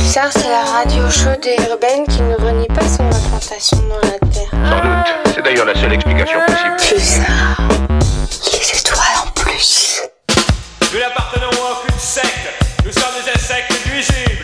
Pulsar, c'est la radio chaude et urbaine qui ne renie pas son implantation dans la Terre. Sans doute. C'est d'ailleurs la seule explication possible. Pulsar, les étoiles en plus. Nous n'appartenons à aucune secte. Nous sommes des insectes nuisibles.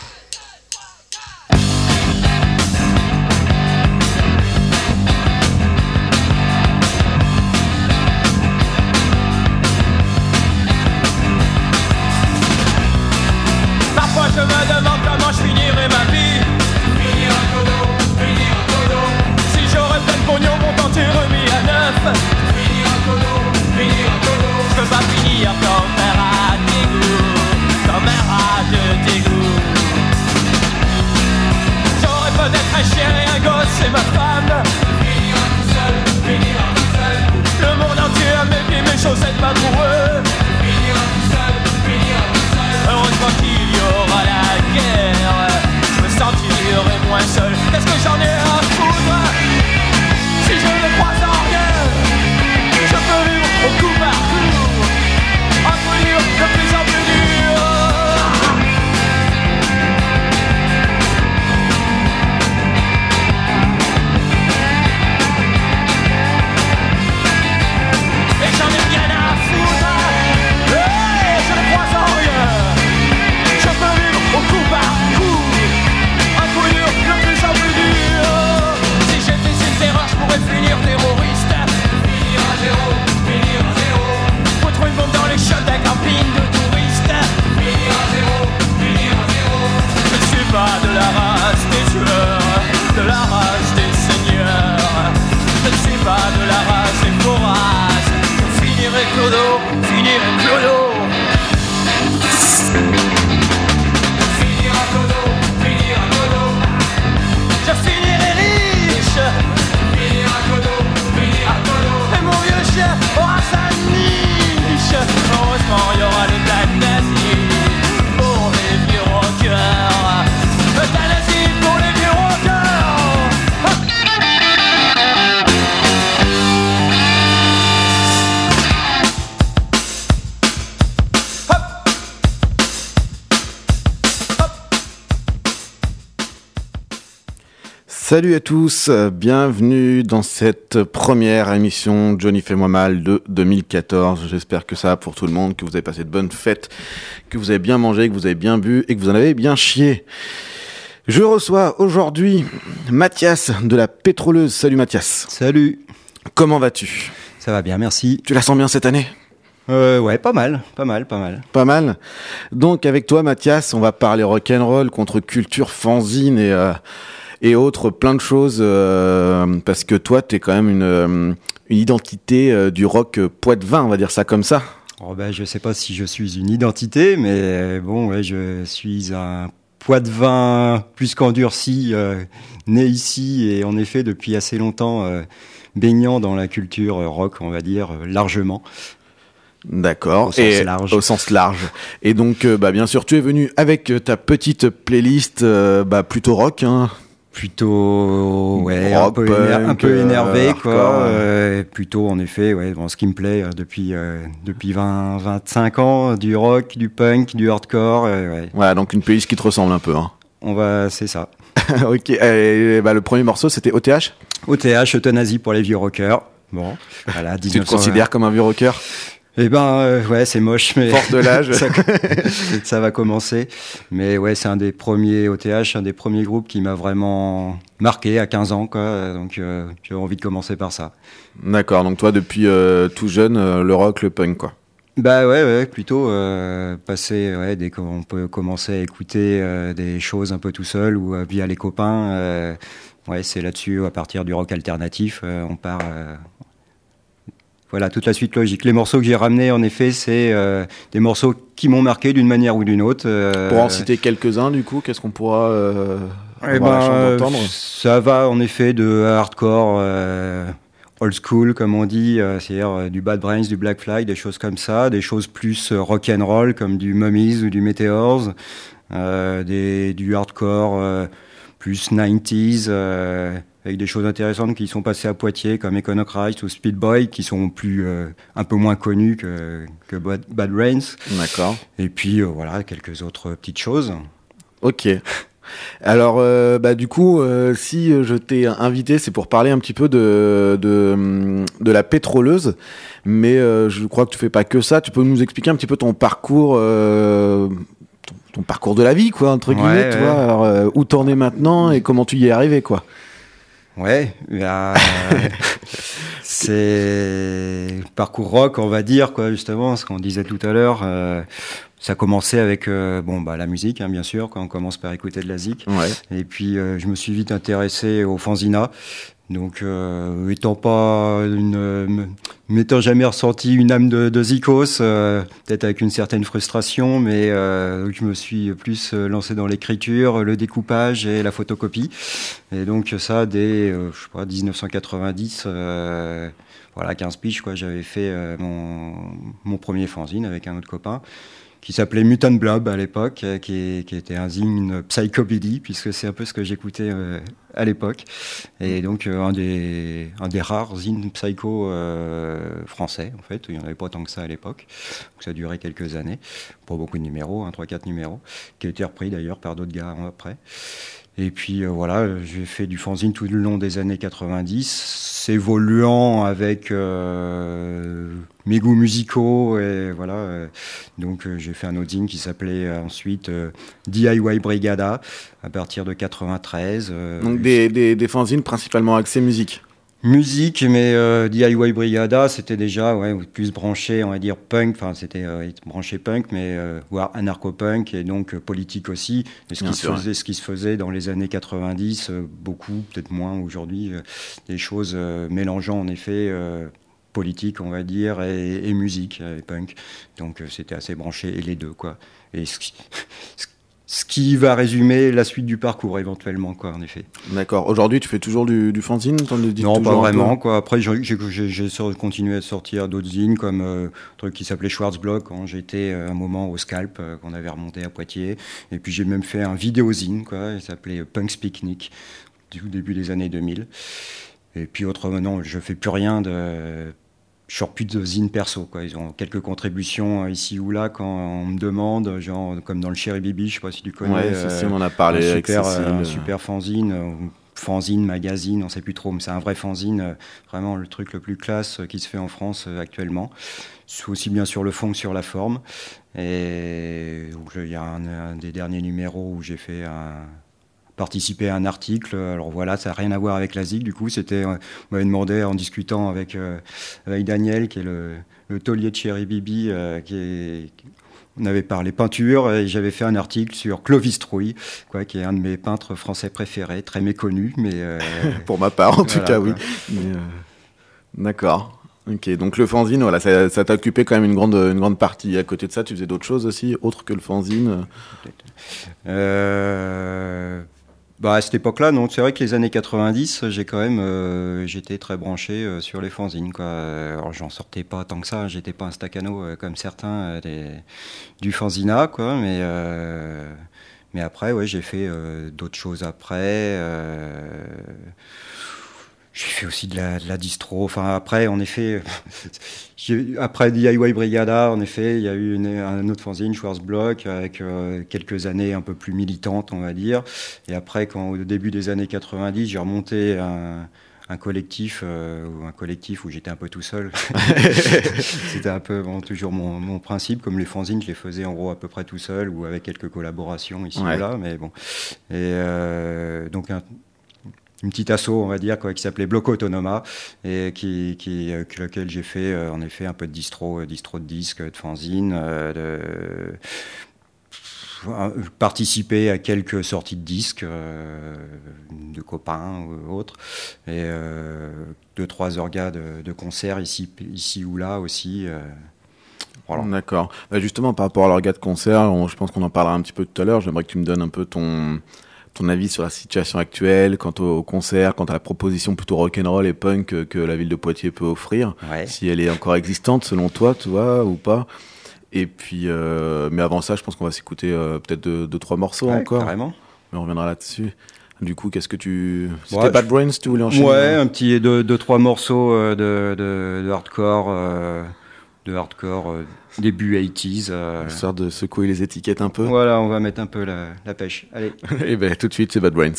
Parfois je me demande comment je finirai ma vie. Finir en colo, finir en colo. Si j'aurais plein de pognon, mon dentier remis à neuf. Finir en colo, finir en colo. Je veux pas finir comme un rat d'égout, comme un rat de d'égout. J'aurais peut-être un chien et un gosse et ma femme. Finir tout seul, finir tout seul. Le monde entier a mes pieds, mes chaussettes, pas pour eux. Finir tout seul, finir tout seul. Heureusement qu'il y aura la guerre, je me sentirai moins seul. Qu'est-ce que j'en ai à foutre si je ne crois en rien? Je peux vivre au coup par coup, entre dur, de plus en plus dur. Et j'en ai rien à foutre, hey, je ne crois en rien. Je peux vivre au coup par coup, un coup dur, de plus en plus dur. Si j'étais une terreur, je pourrais finir terroriste. Finir à zéro, finir à zéro. Foutre une bombe dans les chiottes d'un camping de touristes. Finir à zéro, finir à zéro. Je ne suis pas de la race des tueurs, de la race des seigneurs. Je ne suis pas de la race des voraces. Je finirai clodo, finirai clodo. Finir à colo, finir à colo. Je finirai riche. Finir à colo, finir à colo. Et mon vieux chien aura sa niche. Heureusement il y aura l'euthanasie pour les vieux rockers. Euthanasie pour les vieux rockers. Hop. Salut à tous, bienvenue dans cette première émission Johnny fait moi mal de 2014. J'espère que ça va pour tout le monde, que vous avez passé de bonnes fêtes, que vous avez bien mangé, que vous avez bien bu et que vous en avez bien chié. Je reçois aujourd'hui Mathias de la Pétroleuse. Salut Mathias. Salut. Comment vas-tu? Ça va bien, merci. Tu la sens bien cette année? Ouais, pas mal. Pas mal. Donc avec toi Mathias, on va parler rock'n'roll contre culture fanzine et autres, plein de choses, parce que toi, t'es quand même une identité du rock poitevin, on va dire ça comme ça. Oh ben, je sais pas si je suis une identité, mais bon, ouais, je suis un poitevin plus qu'endurci, né ici et en effet depuis assez longtemps baignant dans la culture rock, on va dire, largement. D'accord, au sens large. Et donc, bien sûr, tu es venu avec ta petite playlist plutôt rock, hein. Plutôt rock, un peu énervé quoi, hardcore. plutôt en effet ce qui me plaît depuis 25 ans, du rock, du punk, du hardcore, ouais. Voilà, donc une playlist qui te ressemble un peu, hein. C'est ça. OK, et le premier morceau c'était OTH, Euthanasie pour les vieux rockers. Bon, voilà, 1900. Tu te considères comme un vieux rocker? Eh ben, ouais, c'est moche, mais force de l'âge. ça va commencer. Mais ouais, c'est un des premiers OTH, un des premiers groupes qui m'a vraiment marqué à 15 ans, quoi. Donc, j'ai envie de commencer par ça. D'accord. Donc toi, depuis tout jeune, le rock, le punk, quoi. Bah ouais, plutôt passer, dès qu'on peut commencer à écouter des choses un peu tout seul ou via les copains. C'est là-dessus, à partir du rock alternatif, on part. Voilà, toute la suite logique. Les morceaux que j'ai ramenés, en effet, c'est des morceaux qui m'ont marqué d'une manière ou d'une autre. Pour en citer quelques-uns, du coup, qu'est-ce qu'on pourra avoir la chance d'entendre? Ça va, en effet, de hardcore, old school, comme on dit, c'est-à-dire du Bad Brains, du Black Flag, des choses comme ça, des choses plus rock'n'roll, comme du Mummies ou du Meteors, du hardcore plus 90s, avec des choses intéressantes qui sont passées à Poitiers, comme Econochrist ou Speed Boy, qui sont un peu moins connus que Bad Brains. D'accord. Et puis, quelques autres petites choses. Ok. Alors, du coup, si je t'ai invité, c'est pour parler un petit peu de la pétroleuse, mais je crois que tu fais pas que ça. Tu peux nous expliquer un petit peu ton parcours, ton parcours de la vie, quoi, entre guillemets, tu vois. Alors, où t'en es maintenant et comment tu y es arrivé, quoi. Ouais, c'est parcours rock, on va dire, quoi, justement, ce qu'on disait tout à l'heure. Ça commençait avec la musique, hein, bien sûr, quand on commence par écouter de la zik. Ouais. Et puis je me suis vite intéressé au fanzina. Donc, m'étant jamais ressenti une âme de zikos, peut-être avec une certaine frustration, mais je me suis plus lancé dans l'écriture, le découpage et la photocopie. Et donc ça, dès 1990, 15 piges, quoi, j'avais fait mon premier fanzine avec un autre copain, qui s'appelait Mutant Blob à l'époque, qui était un zine psychobilly, puisque c'est un peu ce que j'écoutais à l'époque. Et donc un des rares zines psycho français, en fait. Il n'y en avait pas tant que ça à l'époque. Donc ça a duré quelques années. Pas beaucoup de numéros, 3-4 numéros, qui a été repris d'ailleurs par d'autres gars après. Et puis j'ai fait du fanzine tout le long des années 90, évoluant avec mes goûts musicaux. Et donc j'ai fait un autre zine qui s'appelait ensuite DIY Brigada à partir de 93. Donc des fanzines principalement axées musique. Musique, mais DIY Brigada, c'était déjà plus branché, on va dire, punk. Enfin, c'était branché punk, mais voire anarcho-punk, et donc politique aussi. Et ce qui se faisait dans les années 90, beaucoup, peut-être moins aujourd'hui, des choses mélangeant en effet politique, on va dire, et musique, et punk. Donc c'était assez branché, et les deux, quoi. Et ce qui va résumer la suite du parcours éventuellement, quoi, en effet. D'accord. Aujourd'hui, tu fais toujours du fanzine? Non, pas vraiment, quoi. Après, j'ai continué à sortir d'autres zines, comme un truc qui s'appelait Schwarzblock, quand j'étais un moment au Scalp, qu'on avait remonté à Poitiers. Et puis j'ai même fait un vidéozine, quoi. Il s'appelait Punk's Picnic, du début des années 2000. Et puis autrement, je fais plus rien je sors plus de zine perso, quoi. Ils ont quelques contributions ici ou là quand on me demande, genre comme dans le Chéri Bibi, je sais pas si tu connais. Ouais, on en a parlé avec Cécile. Un super fanzine, magazine, on sait plus trop, mais c'est un vrai fanzine, vraiment le truc le plus classe qui se fait en France actuellement. C'est aussi bien sur le fond que sur la forme. Et il y a un des derniers numéros où j'ai fait participer à un article. Alors voilà, ça n'a rien à voir avec la ZIC, du coup. On m'avait demandé, en discutant avec Daniel, qui est le taulier de Chéri Bibi, on avait parlé peinture, et j'avais fait un article sur Clovis Trouille, quoi, qui est un de mes peintres français préférés, très méconnu, mais... Pour ma part, en tout cas, oui. D'accord. Ok, donc le fanzine, ça t'a occupé quand même une grande partie. À côté de ça, tu faisais d'autres choses aussi, autres que le fanzine? À cette époque-là, non, c'est vrai que les années 90, j'étais très branché sur les fanzines, quoi. Alors, j'en sortais pas tant que ça, j'étais pas un staccano comme certains du fanzina, quoi, mais après, j'ai fait d'autres choses après. J'ai fait aussi de la distro. Enfin, après, en effet, après DIY Brigada, en effet, il y a eu un autre fanzine, Schwarzblock, avec quelques années un peu plus militantes, on va dire. Et après, au début des années 90, j'ai remonté un collectif où j'étais un peu tout seul. C'était un peu toujours mon principe, comme les fanzines, je les faisais en gros à peu près tout seul ou avec quelques collaborations ici ou là, mais bon. Et donc une petite asso, on va dire, quoi, qui s'appelait Bloco Autonoma, et laquelle j'ai fait en effet un peu de distro de disques, de fanzine, participer à quelques sorties de disques de copains ou autres, et 2-3 orgas de concerts ici ou là aussi. Voilà. D'accord. Justement, par rapport à l'orga de concert, je pense qu'on en parlera un petit peu tout à l'heure. J'aimerais que tu me donnes un peu ton avis sur la situation actuelle, quant au concert, quant à la proposition plutôt rock'n'roll et punk que la ville de Poitiers peut offrir, si elle est encore existante selon toi, tu vois, ou pas. Et puis, mais avant ça, je pense qu'on va s'écouter peut-être 2-3 morceaux encore. Carrément. Mais on reviendra là-dessus. Du coup, qu'est-ce que tu... C'était Bad Brains, tu voulais enchaîner? Ouais, un petit 2-3 morceaux de hardcore. hardcore début 80s. Histoire de secouer les étiquettes un peu. Voilà, on va mettre un peu la pêche. Allez. Et ben tout de suite, c'est Bad Brains.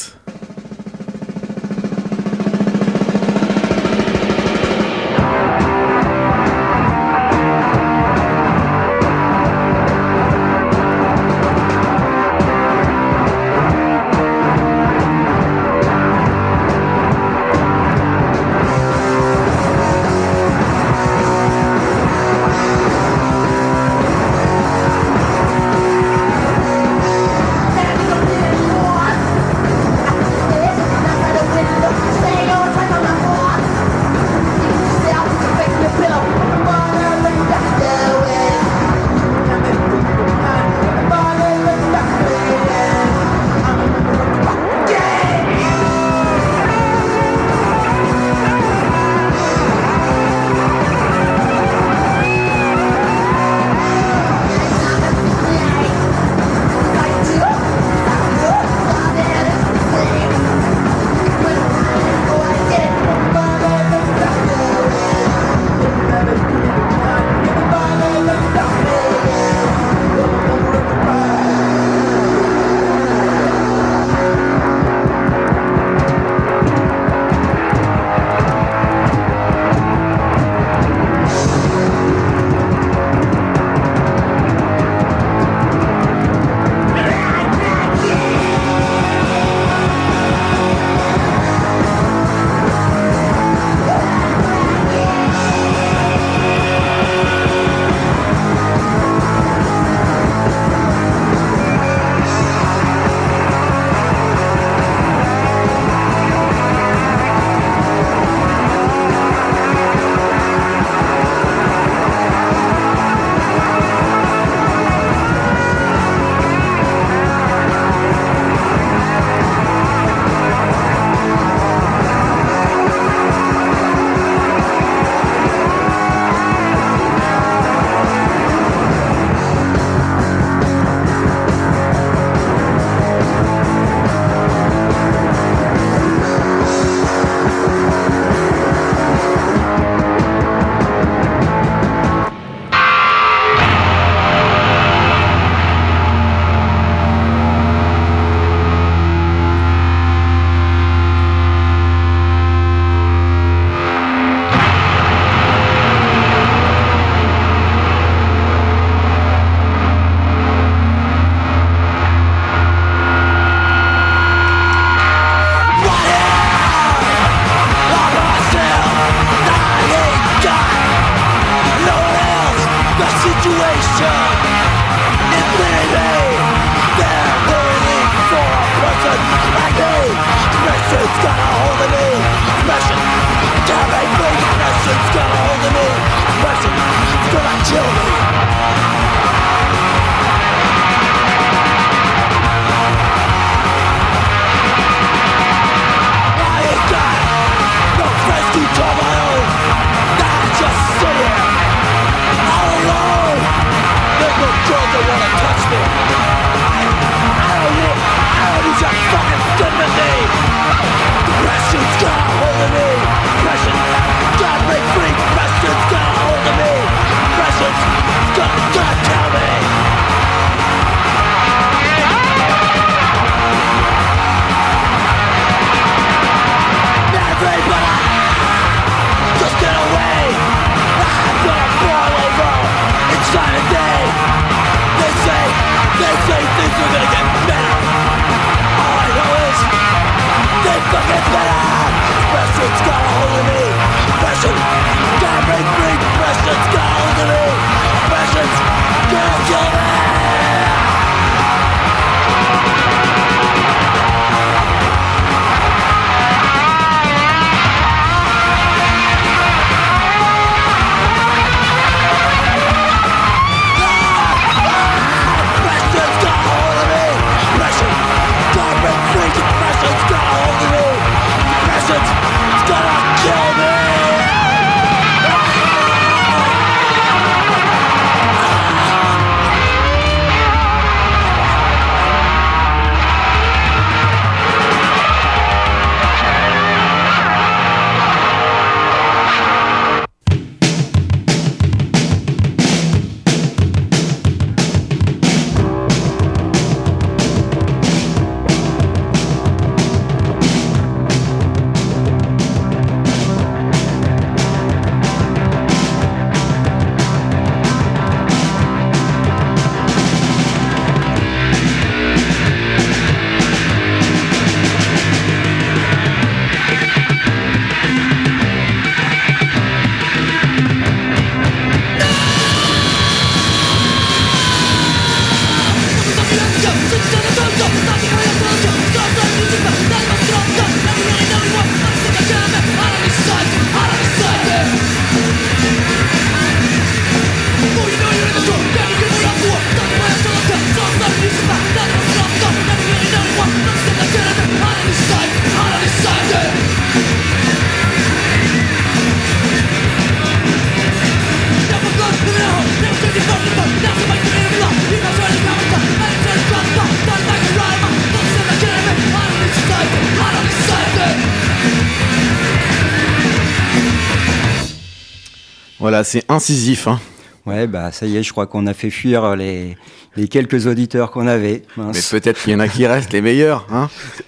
Voilà, c'est incisif. Hein. Ouais, ça y est, je crois qu'on a fait fuir les quelques auditeurs qu'on avait. Mince. Mais peut-être qu'il y en a qui restent, les meilleurs. Hein.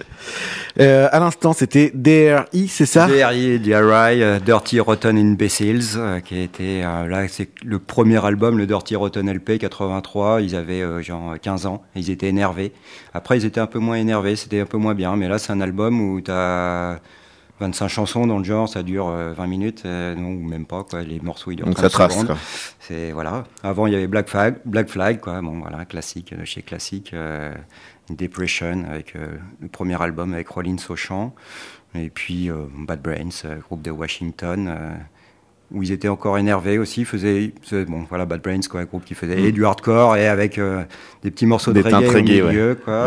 À l'instant, c'était DRI, c'est ça ? DRI, Dirty Rotten Imbeciles, qui a été, là, c'est le premier album, le Dirty Rotten LP, 83. Ils avaient genre 15 ans, ils étaient énervés. Après, ils étaient un peu moins énervés, c'était un peu moins bien. Mais là, c'est un album où t'as 25 chansons dans le genre, ça dure 20 minutes, non, même pas, quoi. Les morceaux, ils durent 30 secondes. Donc ça trace, quoi. C'est, voilà. Avant, il y avait Black Flag, quoi. Bon, voilà, classique, de chez Classique. Depression avec le premier album avec Rollins au chant, et puis Bad Brains, groupe de Washington, où ils étaient encore énervés aussi, faisaient bon voilà, Bad Brains, quoi, groupe qui faisait et du hardcore et avec des petits morceaux de reggae au milieu, ouais. Quoi,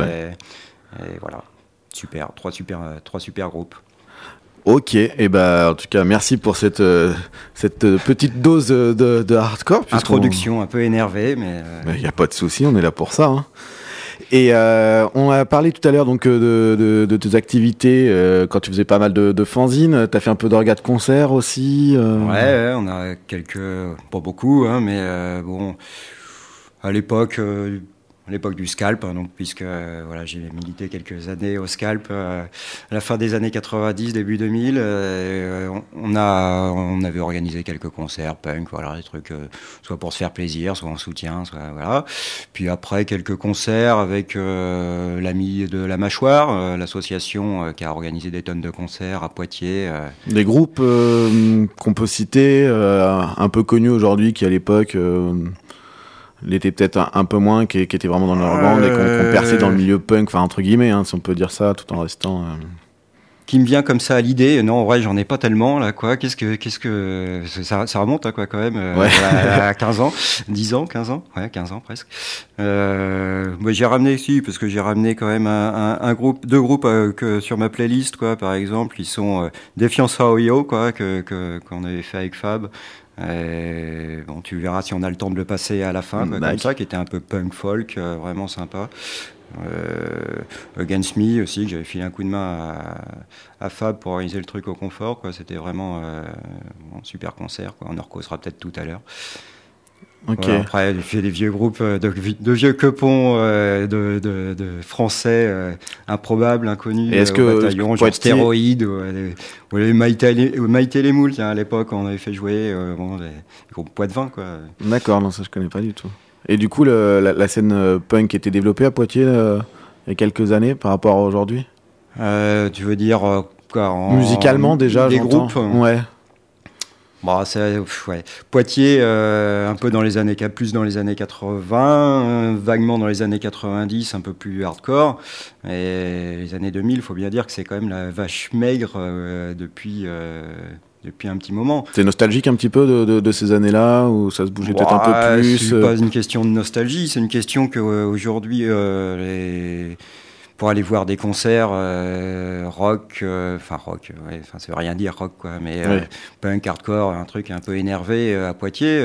et voilà, super, trois super groupes. Ok, et en tout cas merci pour cette petite dose de hardcore. Introduction un peu énervée, mais il n'y a pas de souci, on est là pour ça. Hein. Et on a parlé tout à l'heure donc de tes activités quand tu faisais pas mal de fanzines. T'as fait un peu d'orgas de concert aussi. Ouais, on a quelques, pas beaucoup, hein, mais bon, à l'époque du Scalp, hein, donc puisque voilà, j'ai milité quelques années au Scalp à la fin des années 90, début 2000, on avait organisé quelques concerts punk, voilà, des trucs soit pour se faire plaisir, soit en soutien, soit voilà. Puis après quelques concerts avec l'ami de la Mâchoire, l'association qui a organisé des tonnes de concerts à Poitiers. Des groupes qu'on peut citer, un peu connus aujourd'hui, qui à l'époque l'étaient peut-être un peu moins, qui étaient vraiment dans leur bande et qu'on perçait dans le milieu punk, enfin entre guillemets, hein, si on peut dire ça, tout en restant... Qui me vient comme ça à l'idée, non, en vrai, j'en ai pas tellement, là, quoi, qu'est-ce que, ça remonte, hein, quoi, quand même, ouais. À 15 ans, 10 ans, 15 ans, ouais, 15 ans, presque. J'ai ramené ici, parce que j'ai ramené quand même deux groupes, que sur ma playlist, quoi, par exemple, ils sont, Defiance Oyo, quoi, qu'on avait fait avec Fab. Bon, tu verras si on a le temps de le passer à la fin, quoi, comme ça, qui était un peu punk folk, vraiment sympa. Against Me aussi, que j'avais filé un coup de main à Fab pour organiser le truc au confort, quoi. C'était vraiment un super concert, quoi. On en recausera peut-être tout à l'heure. Okay. Voilà, après, j'ai fait des vieux groupes de vieux quepons de français improbables, inconnus, est-ce au bataillon, genre Stéroïdes, ou les Maïté les Moules, à l'époque, on avait fait jouer les groupes Poitvin, quoi. D'accord, non, ça je connais pas du tout. Et du coup, la scène punk était développée à Poitiers il y a quelques années par rapport à aujourd'hui ? Tu veux dire musicalement déjà, des groupes ouais. Bon, ouais. Poitiers, un peu plus dans les années 80, vaguement dans les années 90, un peu plus hardcore. Et les années 2000, il faut bien dire que c'est quand même la vache maigre depuis un petit moment. C'est nostalgique un petit peu de ces années-là, où ça se bougeait peut-être un peu plus. C'est pas une question de nostalgie, c'est une question qu'aujourd'hui, pour aller voir des concerts rock, ouais, ça veut rien dire rock, quoi, mais punk, hardcore, un truc un peu énervé à Poitiers,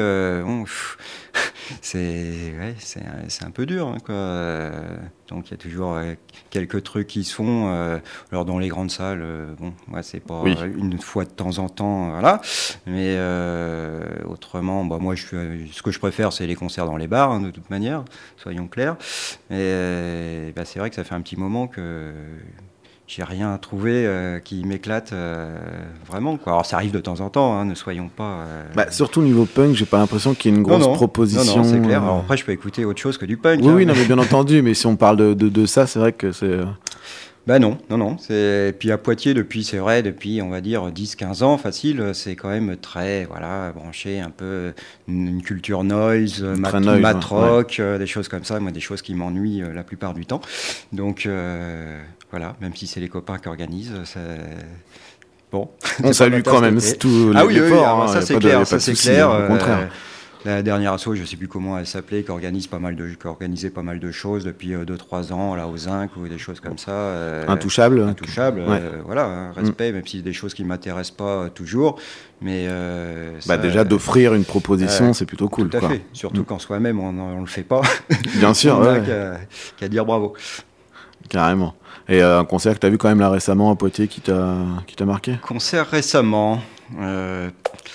c'est un peu dur, hein, quoi. Donc il y a toujours quelques trucs qui se font. Alors dans les grandes salles, c'est pas une fois de temps en temps, voilà. Mais autrement, moi ce que je préfère, c'est les concerts dans les bars, hein, de toute manière, soyons clairs. Et c'est vrai que ça fait un petit moment que j'ai rien trouvé qui m'éclate vraiment, quoi. Alors ça arrive de temps en temps, hein, ne soyons pas... surtout au niveau punk, j'ai pas l'impression qu'il y ait une grosse proposition. Non, c'est clair. Alors après, je peux écouter autre chose que du punk. Oui, non, mais bien entendu, mais si on parle de ça, c'est vrai que c'est... Non. Puis à Poitiers, depuis, on va dire, 10-15 ans, facile, c'est quand même très, branché, un peu une culture noise, mat rock, des choses comme ça, moi, des choses qui m'ennuient la plupart du temps. Donc, même si c'est les copains qui organisent, bon. On salue quand même tout l'effort. Ça, c'est clair, au contraire. La dernière asso, je ne sais plus comment elle s'appelait, qui organisait pas mal de choses depuis 2-3 ans, là, au Zinc, ou des choses comme ça. Intouchable. Ouais. Respect, même si c'est des choses qui ne m'intéressent pas toujours. Mais déjà, d'offrir une proposition, c'est plutôt cool. Tout à fait. Surtout quand soi-même, on ne le fait pas. Bien sûr, ouais. Qu'à dire bravo. Carrément. Et un concert que tu as vu quand même là récemment à Poitiers qui t'a marqué ? Concert récemment.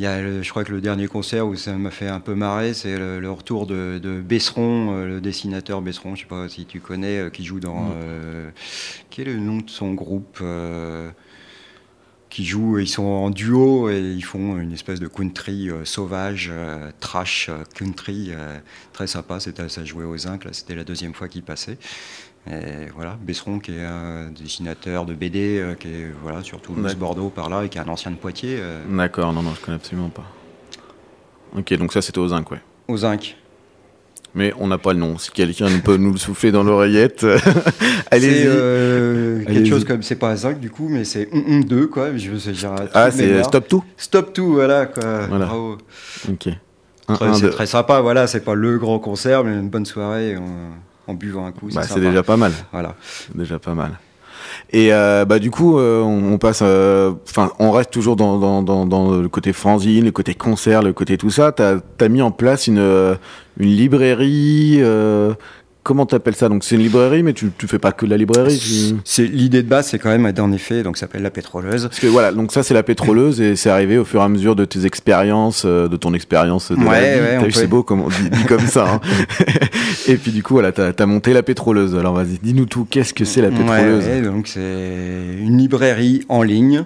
Il y a je crois que le dernier concert où ça m'a fait un peu marrer, c'est le retour de Besseron, le dessinateur Besseron, je sais pas si tu connais, qui joue dans... quel est le nom de son groupe qui joue, ils sont en duo et ils font une espèce de country sauvage, trash country, très sympa. Ça jouait aux Zinc, là, c'était la deuxième fois qu'il passait. Et voilà, Besseron qui est un dessinateur de BD, qui est voilà, sur Toulouse, Bordeaux par là, et qui est un ancien de Poitiers. D'accord, non, je connais absolument pas. Ok, donc ça c'était aux Zinc, ouais. Aux Zinc. Mais on n'a pas le nom. Si quelqu'un peut nous le souffler dans l'oreillette, allez-y. Quelque chose comme, c'est pas Zinc du coup, mais c'est 2 quoi. C'est Stop Tout. Stop Tout, voilà quoi. Voilà. Bravo. Ok. C'est très sympa, voilà. C'est pas le grand concert, mais une bonne soirée en buvant un coup. C'est déjà pas mal. Voilà. C'est déjà pas mal. Et du coup, on passe. On reste toujours dans le côté fanzine, le côté concert, le côté tout ça. T'as mis en place une librairie. Comment t'appelles ça? Donc c'est une librairie, mais tu fais pas que de la librairie. C'est l'idée de base, c'est quand même en effet, donc ça s'appelle La Pétroleuse. Parce que voilà, donc ça c'est La Pétroleuse et c'est arrivé au fur et à mesure de tes expériences, de ton expérience de la vie. C'est beau comme on dit comme ça. Hein. Et puis du coup voilà, t'as monté La Pétroleuse. Alors vas-y, dis-nous tout. Qu'est-ce que c'est La Pétroleuse? Donc c'est une librairie en ligne.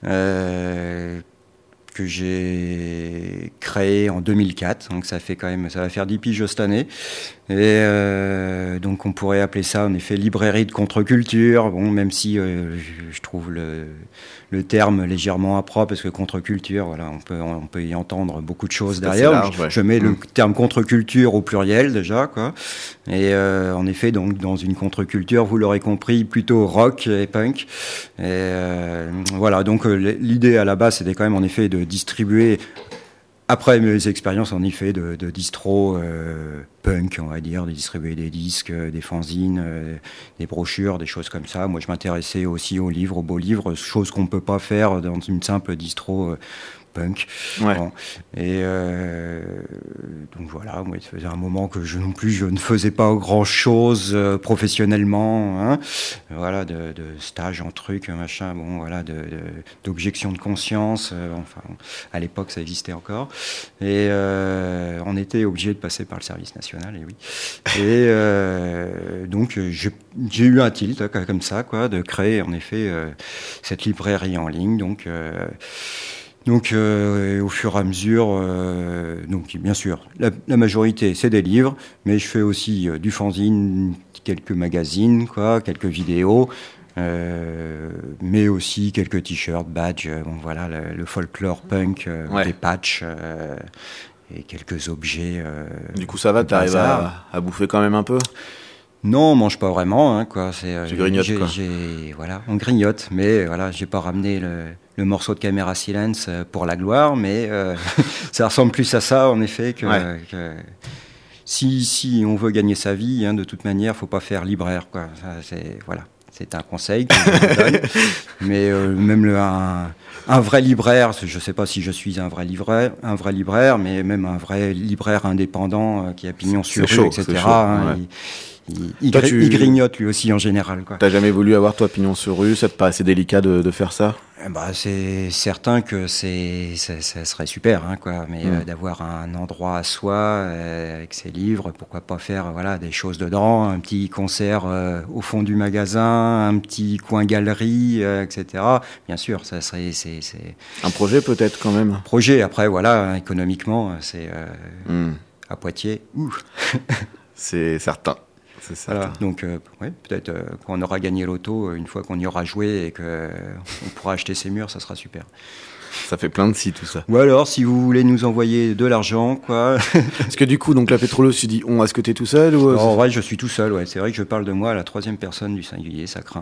Que j'ai créé en 2004, donc ça va faire 10 piges cette année, et donc on pourrait appeler ça en effet librairie de contre-culture, bon, même si je trouve le terme légèrement impropre, parce que contre-culture, voilà, on peut y entendre beaucoup de choses derrière. Large, je mets le terme contre-culture au pluriel déjà, quoi, et en effet, donc dans une contre-culture, vous l'aurez compris, plutôt rock et punk, et voilà, donc l'idée à la base, c'était quand même en effet de distribuer, après mes expériences en effet de distro punk, on va dire, de distribuer des disques, des fanzines, des brochures, des choses comme ça. Moi je m'intéressais aussi aux livres, aux beaux livres, chose qu'on ne peut pas faire dans une simple distro punk. Ouais. Bon. Et donc voilà, moi, ça faisait un moment que je ne faisais pas grand-chose professionnellement, hein. Voilà, de stage en truc, machin, bon, voilà, d'objection de conscience, enfin, à l'époque ça existait encore, et on était obligé de passer par le service national, et oui. Et donc j'ai eu un tilt comme ça, quoi, de créer en effet cette librairie en ligne, donc au fur et à mesure, donc bien sûr, la majorité c'est des livres, mais je fais aussi du fanzine, quelques magazines, quoi, quelques vidéos, mais aussi quelques t-shirts, badges, bon voilà, le folklore punk, des patchs et quelques objets. Du coup, ça va, t'arrives à bouffer quand même un peu? Non, on mange pas vraiment, hein, quoi. Tu grignotes, quoi. Voilà, on grignote, mais voilà, j'ai pas ramené le morceau de Camera Silence pour la gloire, mais ça ressemble plus à ça, en effet, que si on veut gagner sa vie, hein, de toute manière, faut pas faire libraire, quoi. Ça, c'est un conseil que je vous donne. Mais même un vrai libraire, je sais pas si je suis un vrai libraire, mais même un vrai libraire indépendant qui a pignon sur rue, etc. C'est chaud, hein, ouais. Il grignote lui aussi en général, quoi. T'as jamais voulu avoir toi pignon sur rue? Ça te paraissait délicat de faire ça? C'est certain que ça serait super, hein, quoi. Mais d'avoir un endroit à soi avec ses livres, pourquoi pas faire des choses dedans, un petit concert au fond du magasin, un petit coin galerie, etc. Bien sûr, ça serait c'est un projet peut-être quand même. Un projet. Après voilà, économiquement, c'est à Poitiers. C'est certain. Voilà, donc peut-être quand on aura gagné l'auto, une fois qu'on y aura joué et qu'on pourra acheter ces murs, ça sera super. Ça fait plein de si tout ça. Ou alors, si vous voulez nous envoyer de l'argent, quoi. Parce que du coup, donc la Pétroleuse, tu dis on, est-ce que t'es tout seul ou... En vrai, je suis tout seul, ouais. C'est vrai que je parle de moi à la 3e personne du singulier, ça craint.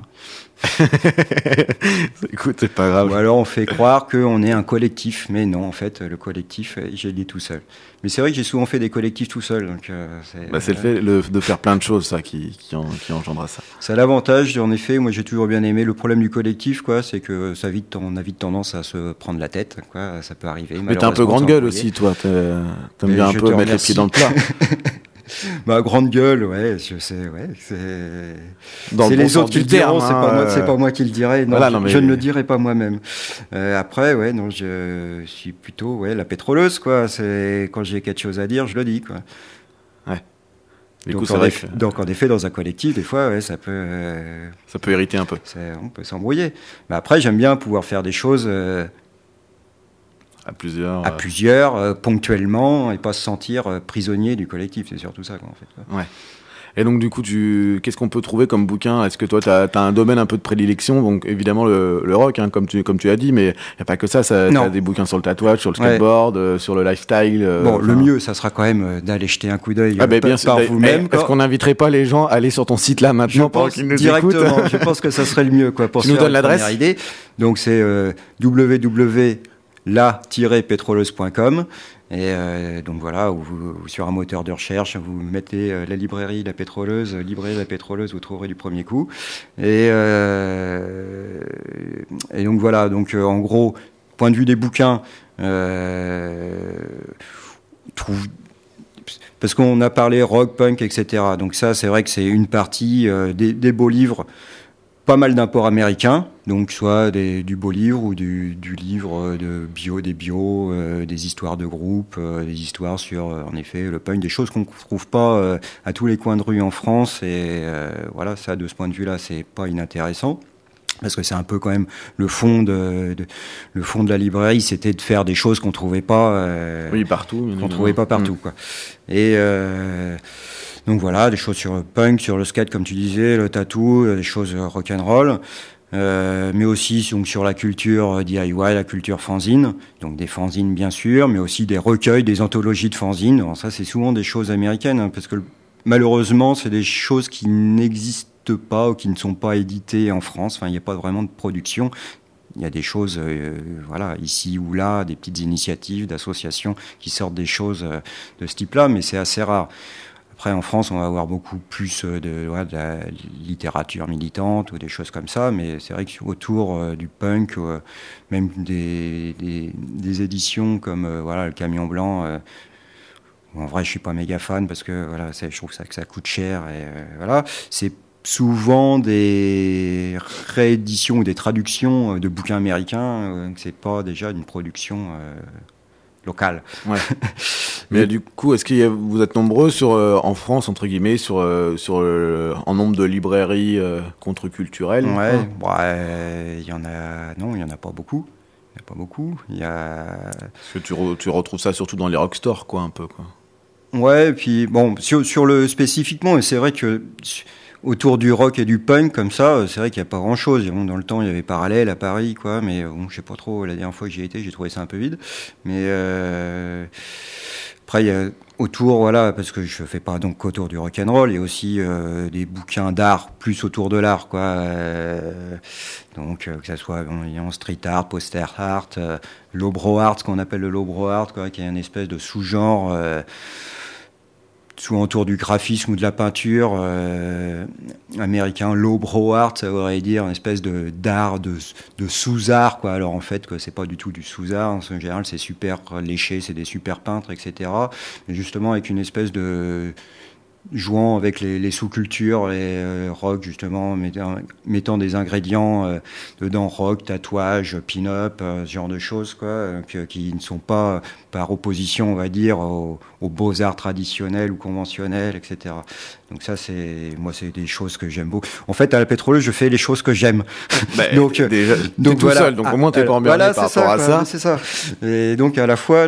Écoute, c'est pas grave. Ou alors on fait croire qu'on est un collectif, mais non, en fait, le collectif, j'ai dit tout seul. Mais c'est vrai que j'ai souvent fait des collectifs tout seul. Donc, c'est le fait de faire plein de choses, ça, qui engendra ça. C'est l'avantage, en effet, moi j'ai toujours bien aimé. Le problème du collectif, quoi, c'est que on a vite tendance à se prendre la tête, quoi. Ça peut arriver. Mais t'es un peu grande gueule aussi, toi. T'aimes bien un peu mettre les pieds dans le plat. Grande gueule, ouais, je sais, ouais. C'est bon les autres qui le diront, terme, c'est pas moi qui le dirai. Non, voilà, je ne le dirai pas moi-même. Après, ouais, non, je suis plutôt, ouais, la pétroleuse, quoi. C'est quand j'ai quelque chose à dire, je le dis, quoi. Ouais. Donc, en effet, dans un collectif, des fois, ouais, ça peut irriter un peu. On peut s'embrouiller. Mais après, j'aime bien pouvoir faire des choses à plusieurs, ponctuellement, et pas se sentir prisonnier du collectif. C'est surtout ça, quoi, en fait. Quoi. Ouais. Et donc, du coup, qu'est-ce qu'on peut trouver comme bouquin ? Est-ce que toi, tu as un domaine un peu de prédilection ? Donc, évidemment, le rock, hein, comme tu as dit, mais il n'y a pas que ça. Tu as des bouquins sur le tatouage, sur le skateboard, sur le lifestyle. Le mieux, ça sera quand même d'aller jeter un coup d'œil bien par vous-même. Est-ce qu'on n'inviterait pas les gens à aller sur ton site là maintenant pour qu'ils nous écoutent ? Je pense que ça serait le mieux, quoi, pour tu nous donnes l'adresse ? Idée. Donc, c'est www.la-pétroleuse.com. Et donc voilà, ou sur un moteur de recherche, vous mettez la librairie La Pétroleuse, librairie La Pétroleuse, vous trouverez du premier coup. Et donc voilà, donc en gros, point de vue des bouquins, parce qu'on a parlé rock, punk, etc. Donc ça, c'est vrai que c'est une partie des beaux livres. Pas mal d'imports américains, donc soit du beau livre ou du livre des histoires de groupe, des histoires sur, en effet, le punk, des choses qu'on ne trouve pas à tous les coins de rue en France. Et voilà, ça, de ce point de vue-là, c'est pas inintéressant. Parce que c'est un peu quand même le fond de la librairie, c'était de faire des choses qu'on trouvait pas partout, quoi. Et donc voilà, des choses sur le punk, sur le skate, comme tu disais, le tattoo, des choses rock'n'roll, mais aussi donc, sur la culture DIY, la culture fanzine, donc des fanzines bien sûr, mais aussi des recueils, des anthologies de fanzines. Alors ça, c'est souvent des choses américaines, hein, parce que malheureusement, c'est des choses qui n'existent pas ou qui ne sont pas éditées en France. Enfin, il n'y a pas vraiment de production. Il y a des choses, ici ou là, des petites initiatives d'associations qui sortent des choses de ce type-là, mais c'est assez rare. Après, en France, on va avoir beaucoup plus de la littérature militante ou des choses comme ça, mais c'est vrai qu'autour du punk, même des éditions comme le Camion Blanc, en vrai, je suis pas méga fan parce que je trouve que ça coûte cher et c'est souvent des rééditions ou des traductions de bouquins américains, que c'est pas déjà une production locale. Ouais. Mais du coup, est-ce que vous êtes nombreux en France, entre guillemets, en nombre de librairies contre-culturelles ? Ouais, il y en a. Non, il y en a pas beaucoup. Parce que tu retrouves ça surtout dans les rockstores, quoi, un peu, quoi. Ouais, et puis bon, sur le spécifiquement, c'est vrai que autour du rock et du punk, comme ça, c'est vrai qu'il n'y a pas grand-chose. Dans le temps, il y avait Parallèle à Paris, quoi, mais bon, je sais pas trop, la dernière fois que j'y étais, j'ai trouvé ça un peu vide. Mais après, il y a autour, parce que je fais pas donc qu'autour du rock'n'roll, il y a aussi des bouquins d'art, plus autour de l'art, quoi. Donc, que ça soit en street art, poster art, lowbrow art, ce qu'on appelle le lowbrow art, quoi, qui est une espèce de sous-genre soit autour du graphisme ou de la peinture américain, lowbrow art, ça voudrait dire une espèce d'art, de sous-art, quoi. Alors en fait, que c'est pas du tout du sous-art, en général c'est super léché, c'est des super peintres, etc. Mais justement avec une espèce de jouant avec les sous-cultures, les rock justement, mettant des ingrédients dedans, rock, tatouage, pin-up, ce genre de choses, quoi, qui ne sont pas par opposition, on va dire, aux beaux-arts traditionnels ou conventionnels, etc. Donc ça, c'est des choses que j'aime beaucoup. En fait, à la Pétroleuse, je fais les choses que j'aime. donc déjà, donc tout seul, donc au moins t'es pas emmerdé par rapport à ça. C'est ça. Et donc à la fois,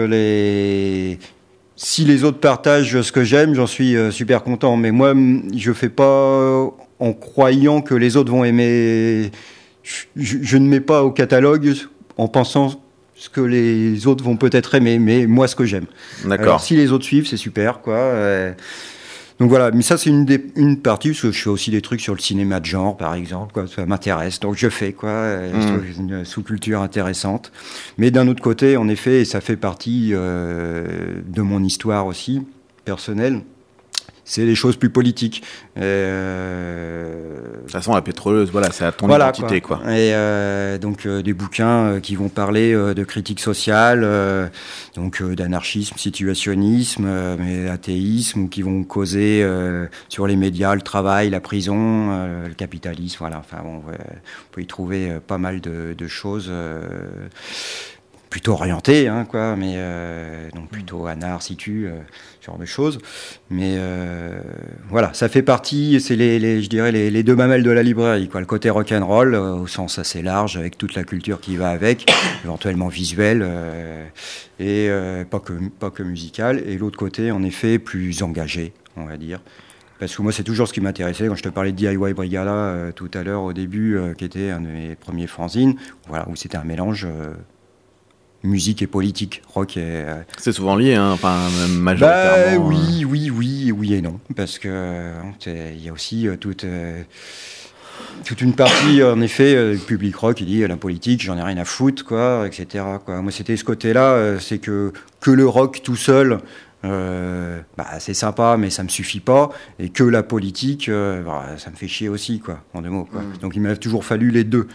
si les autres partagent ce que j'aime, j'en suis super content. Mais moi, je fais pas en croyant que les autres vont aimer. Je ne mets pas au catalogue en pensant ce que les autres vont peut-être aimer, mais moi, ce que j'aime. D'accord. Alors, si les autres suivent, c'est super, quoi. Donc voilà, mais ça, c'est une partie, parce que je fais aussi des trucs sur le cinéma de genre, par exemple, quoi. Ça m'intéresse, donc je fais, quoi. C'est une sous-culture intéressante. Mais d'un autre côté, en effet, et ça fait partie de mon histoire aussi, personnelle, c'est des choses plus politiques. De toute façon, la pétroleuse, voilà, c'est à ton identité, quoi. Et donc des bouquins qui vont parler de critique sociale, donc d'anarchisme, situationnisme, mais athéisme, ou qui vont causer sur les médias, le travail, la prison, le capitalisme, voilà. Enfin bon, on peut y trouver pas mal de choses. Plutôt orienté, hein, quoi, mais donc plutôt anard, situ, ce genre de choses. Mais voilà, ça fait partie, c'est je dirais les deux mamelles de la librairie, quoi. Le côté rock'n'roll au sens assez large, avec toute la culture qui va avec, éventuellement visuelle et pas que musicale. Et l'autre côté, en effet, plus engagé, on va dire. Parce que moi, c'est toujours ce qui m'intéressait. Quand je te parlais de DIY Brigada tout à l'heure au début, qui était un de mes premiers fanzines, voilà, où c'était un mélange. Musique et politique, rock et... C'est souvent lié, hein, enfin, majoritairement... oui et non, parce que il y a aussi toute une partie, en effet, du public rock qui dit la politique, j'en ai rien à foutre, quoi, etc., quoi. Moi, c'était ce côté-là, c'est que le rock tout seul, c'est sympa, mais ça me suffit pas, et que la politique, ça me fait chier aussi, quoi, en deux mots, quoi. Donc, il m'a toujours fallu les deux.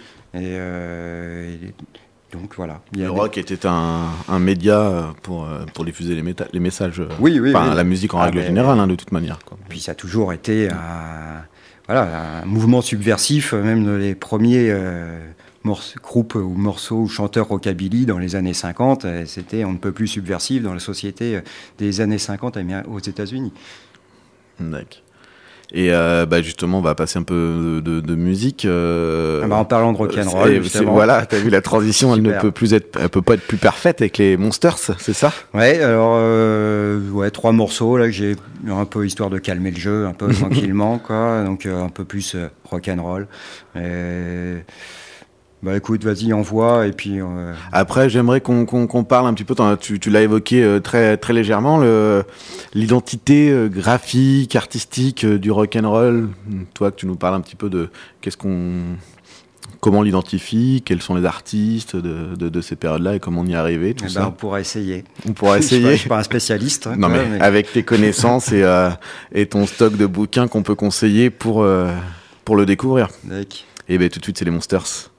Donc voilà. Le rock était un média pour diffuser les messages. Oui. La musique en règle générale, de toute manière, quoi. Puis ça a toujours été un mouvement subversif, même les premiers groupes ou morceaux ou chanteurs rockabilly dans les années 50, c'était on ne peut plus subversif dans la société des années 50 aux États-Unis. D'accord. Et justement, on va passer un peu de musique. En parlant de rock'n'roll, voilà, t'as vu la transition, elle peut pas être plus parfaite avec les Monsters, c'est ça ? Ouais, alors 3 morceaux là que j'ai un peu histoire de calmer le jeu, un peu tranquillement, quoi. Donc un peu plus rock'n'roll. Écoute, vas-y, envoie, et puis... Après, j'aimerais qu'on parle un petit peu, tu l'as évoqué très, très légèrement, l'identité graphique, artistique du rock'n'roll. Toi, que tu nous parles un petit peu de comment on l'identifie, quels sont les artistes de ces périodes-là et comment on y est arrivé, tout ça. On pourra essayer. Je suis pas un spécialiste. Hein, non, mais avec tes connaissances et ton stock de bouquins qu'on peut conseiller pour le découvrir. D'accord. Et tout de suite, c'est les Monsters.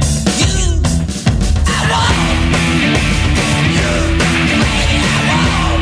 I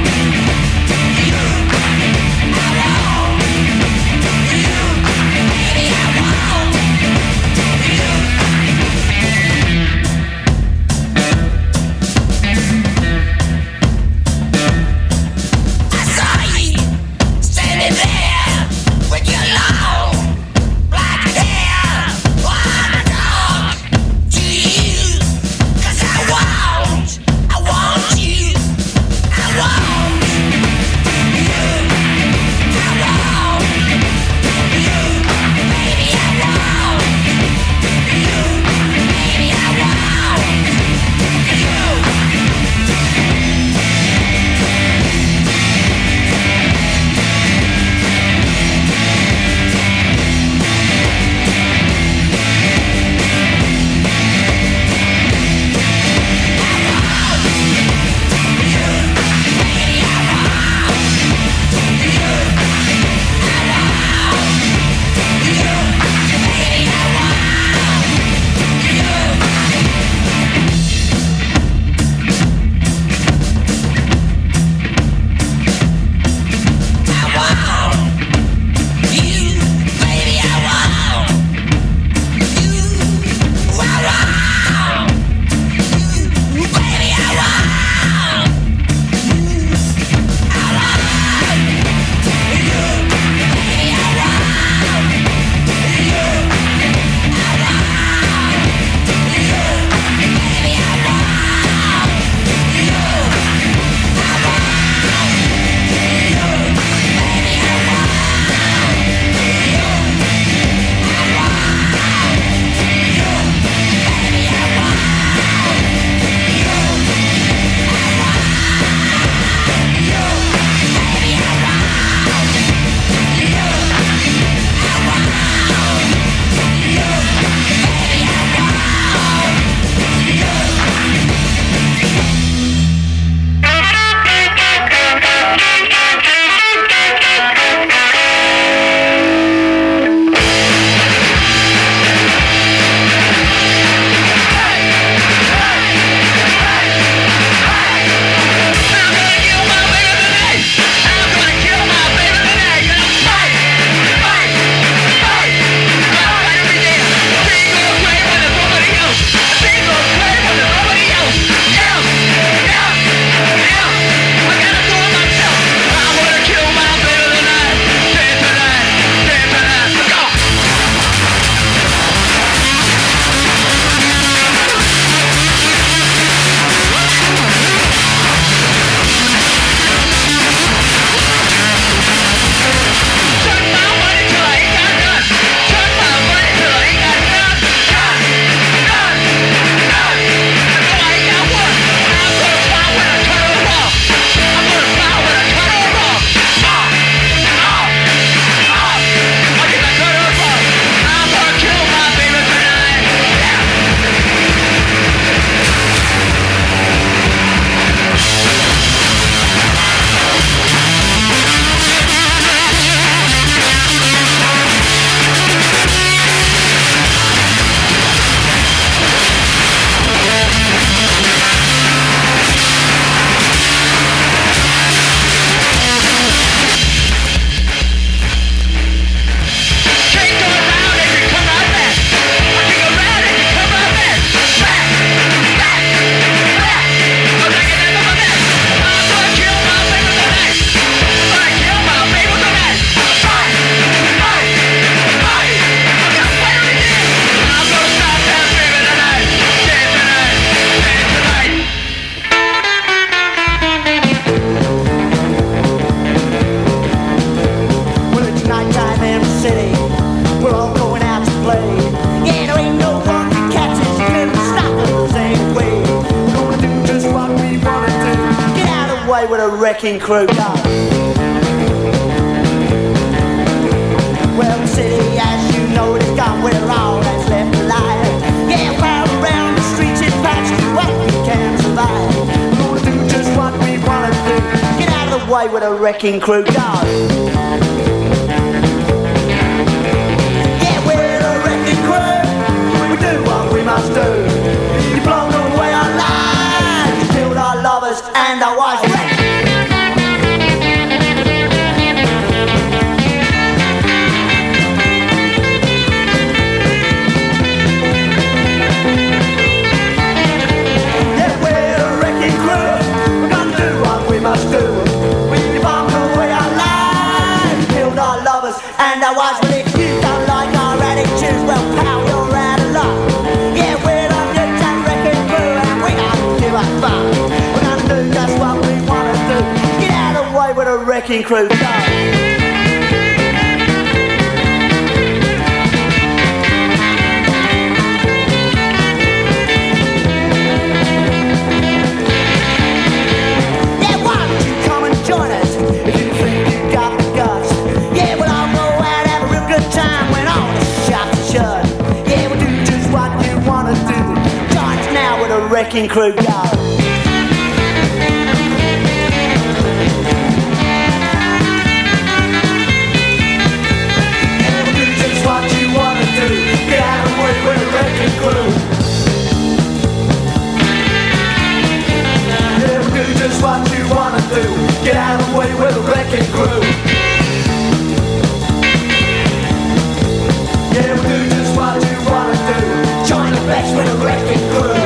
a wrecking crew go. Well, the city, as you know, is gone. We're all that's left alive. Yeah, we're around the streets in patch. Well, we can survive. We're gonna do just what we wanna do. Get out of the way with a wrecking crew go. Yeah, we're a wrecking crew. We do what we must do. You've blown away our lives. You killed our lovers and our wives. And I was, well, if you don't like our attitudes, well, pal, you're out of luck. Yeah, we're the Newtown Wrecking Crew, and we don't give a fuck. We're gonna do just what we wanna do. Get out of the way with a wrecking crew go. Wrecking crew go. Yeah, we'll do just what you wanna do. Get out of the way with a wrecking crew. Yeah, we'll do just what you wanna do. Get out of the way with a wrecking crew. Yeah, we'll do just what you wanna do. Join the best with a wrecking crew.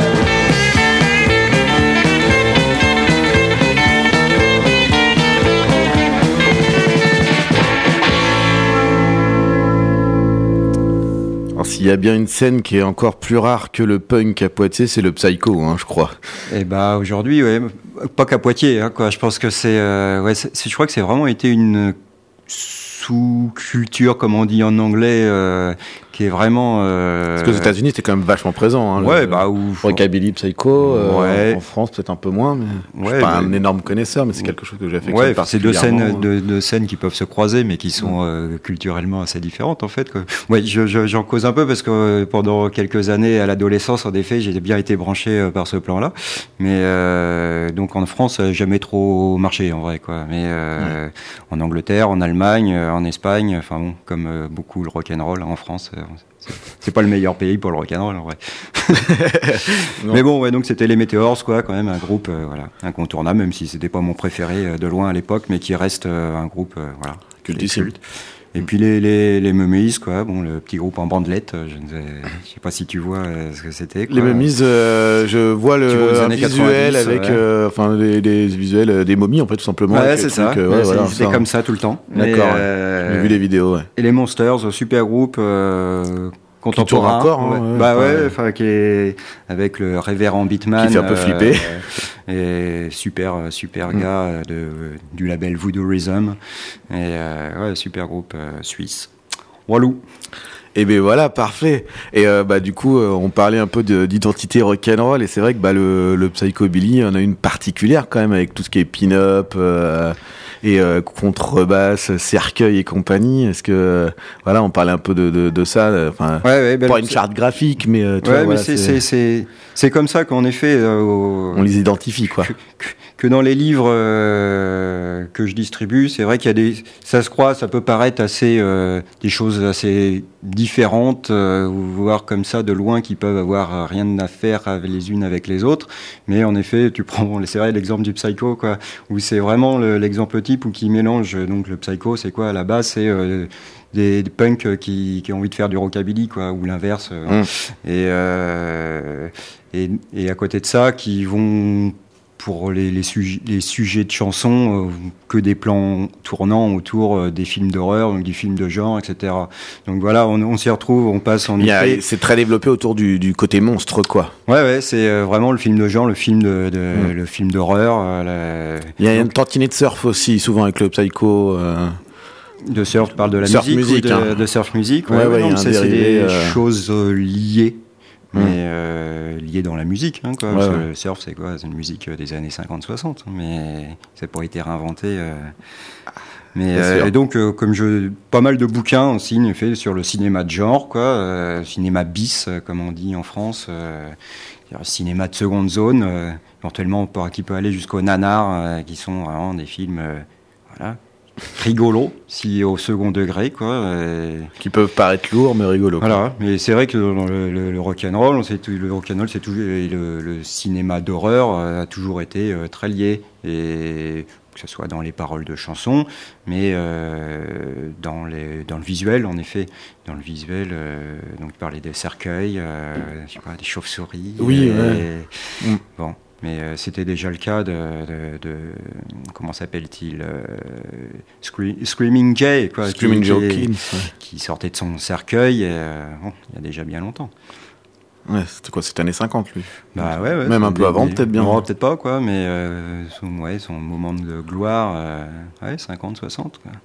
S'il y a bien une scène qui est encore plus rare que le punk à Poitiers, c'est le psycho, hein, je crois. Et bah aujourd'hui, ouais, pas qu'à Poitiers, hein, quoi. Je pense que je crois que c'est vraiment été une sous-culture, comme on dit en anglais, qui est vraiment... Parce qu'aux États-Unis, c'était quand même vachement présent. Hein, ouais, Rockabilly, Psycho. Ouais. En France, peut-être un peu moins. Mais je suis pas un énorme connaisseur, mais c'est quelque chose que j'ai fait. Ouais, c'est deux scènes qui peuvent se croiser, mais qui sont culturellement assez différentes, en fait. Quoi. Ouais, j'en cause un peu parce que pendant quelques années, à l'adolescence, en effet, j'ai bien été branché par ce plan-là. Mais donc en France, ça n'a jamais trop marché, en vrai. Quoi. Mais en Angleterre, en Allemagne, en Espagne, enfin bon, comme beaucoup le rock'n'roll en France... c'est pas le meilleur pays pour le rock'n'roll en vrai. Mais bon, ouais, donc c'était les Meteors, quoi, quand même un groupe incontournable, même si c'était pas mon préféré de loin à l'époque, mais qui reste un groupe cultissime. Et puis les Mummies, quoi, bon, le petit groupe en bandelette, je sais pas si tu vois ce que c'était. Quoi. Les Mummies, je vois le visuel 90, avec, les visuels des momies, en fait, tout simplement. Ouais, c'est ça. C'était comme ça tout le temps. D'accord. J'ai vu les vidéos. Ouais. Et les Monsters, super groupe. Contemporain, encore, qui est avec le révérend Beatman, qui fait un peu flipper, et super gars du label Voodoo Rhythm, et super groupe suisse. Walou. Et ben voilà, parfait. Et du coup, on parlait un peu d'identité rock'n'roll, et c'est vrai que le psychobilly en a une particulière quand même avec tout ce qui est pin-up. Et contrebasse, cercueil et compagnie. Est-ce que on parlait un peu de ça, pas une charte graphique, mais c'est comme ça qu'en effet on les identifie, quoi. Que dans les livres que je distribue, c'est vrai qu'il y a ça se croise, ça peut paraître assez des choses assez différentes, voire comme ça de loin, qui peuvent avoir rien à faire les unes avec les autres. Mais en effet, tu prends, c'est vrai, l'exemple du psycho, quoi, où c'est vraiment l'exemple type où qui mélange. Donc le psycho, c'est quoi à la base? C'est des punks qui ont envie de faire du rockabilly, quoi, ou l'inverse. Et à côté de ça, qui vont pour les sujets de chansons, que des plans tournants autour des films d'horreur, donc du film de genre, etc. Donc voilà, on s'y retrouve, on passe en effet... C'est très développé autour du côté monstre, quoi. Ouais, c'est vraiment le film de genre, le film le film d'horreur. Il y a une tantinette de surf aussi, souvent avec le psycho... De surf, tu parles de la surf musique ou de surf music. Ouais, c'est des choses liées. mais lié dans la musique, hein, quoi. Parce que le surf, c'est quoi? C'est une musique des années 50-60, mais ça n'a pas été réinventé. Et donc, comme pas mal de bouquins aussi fait sur le cinéma de genre, quoi, cinéma bis, comme on dit en France, cinéma de seconde zone, éventuellement qui peut aller jusqu'au nanar, qui sont vraiment des films, rigolos, si au second degré, quoi. Qui peuvent paraître lourds, mais rigolos. Voilà, mais c'est vrai que dans le rock'n'roll, c'est toujours le cinéma d'horreur a toujours été très lié, et que ce soit dans les paroles de chansons, mais dans le visuel, en effet. Dans le visuel, donc parler des cercueils, des chauves-souris. Oui, Bon. Mais c'était déjà le cas de comment s'appelle-t-il, Screaming Jay, quoi, Screaming Jay Hawkins, qui sortait de son cercueil, il y a déjà bien longtemps. Ouais, c'était quoi, cette année 50, lui? Bah ouais, même un peu avant, peut-être bien. Non, peut-être pas, quoi, mais son moment de gloire, 50, 60, quoi.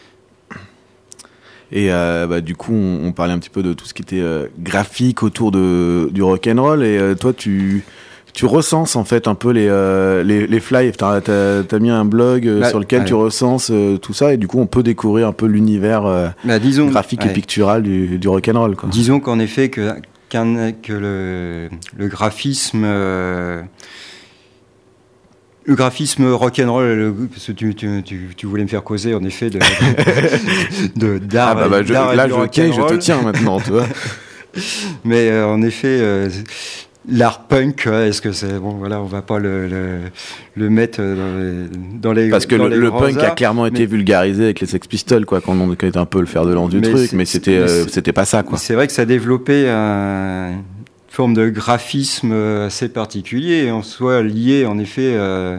Et du coup, on parlait un petit peu de tout ce qui était graphique autour du rock'n'roll, et toi, tu recenses en fait un peu les fly. T'as mis un blog sur lequel tu recenses tout ça, et du coup on peut découvrir un peu l'univers graphique et pictural du rock'n'roll, quoi. Disons qu'en effet que le graphisme rock'n'roll, parce que tu voulais me faire causer en effet d'art. Je te tiens maintenant, tu vois. Mais en effet, l'art punk, est-ce que c'est bon? Voilà, on va pas le mettre dans les parce que le punk a clairement été vulgarisé avec les Sex Pistols, quoi, quand on était un peu le fer de lance du truc, mais c'était pas ça, quoi. C'est vrai que ça a développé une forme de graphisme assez particulier, en soi lié en effet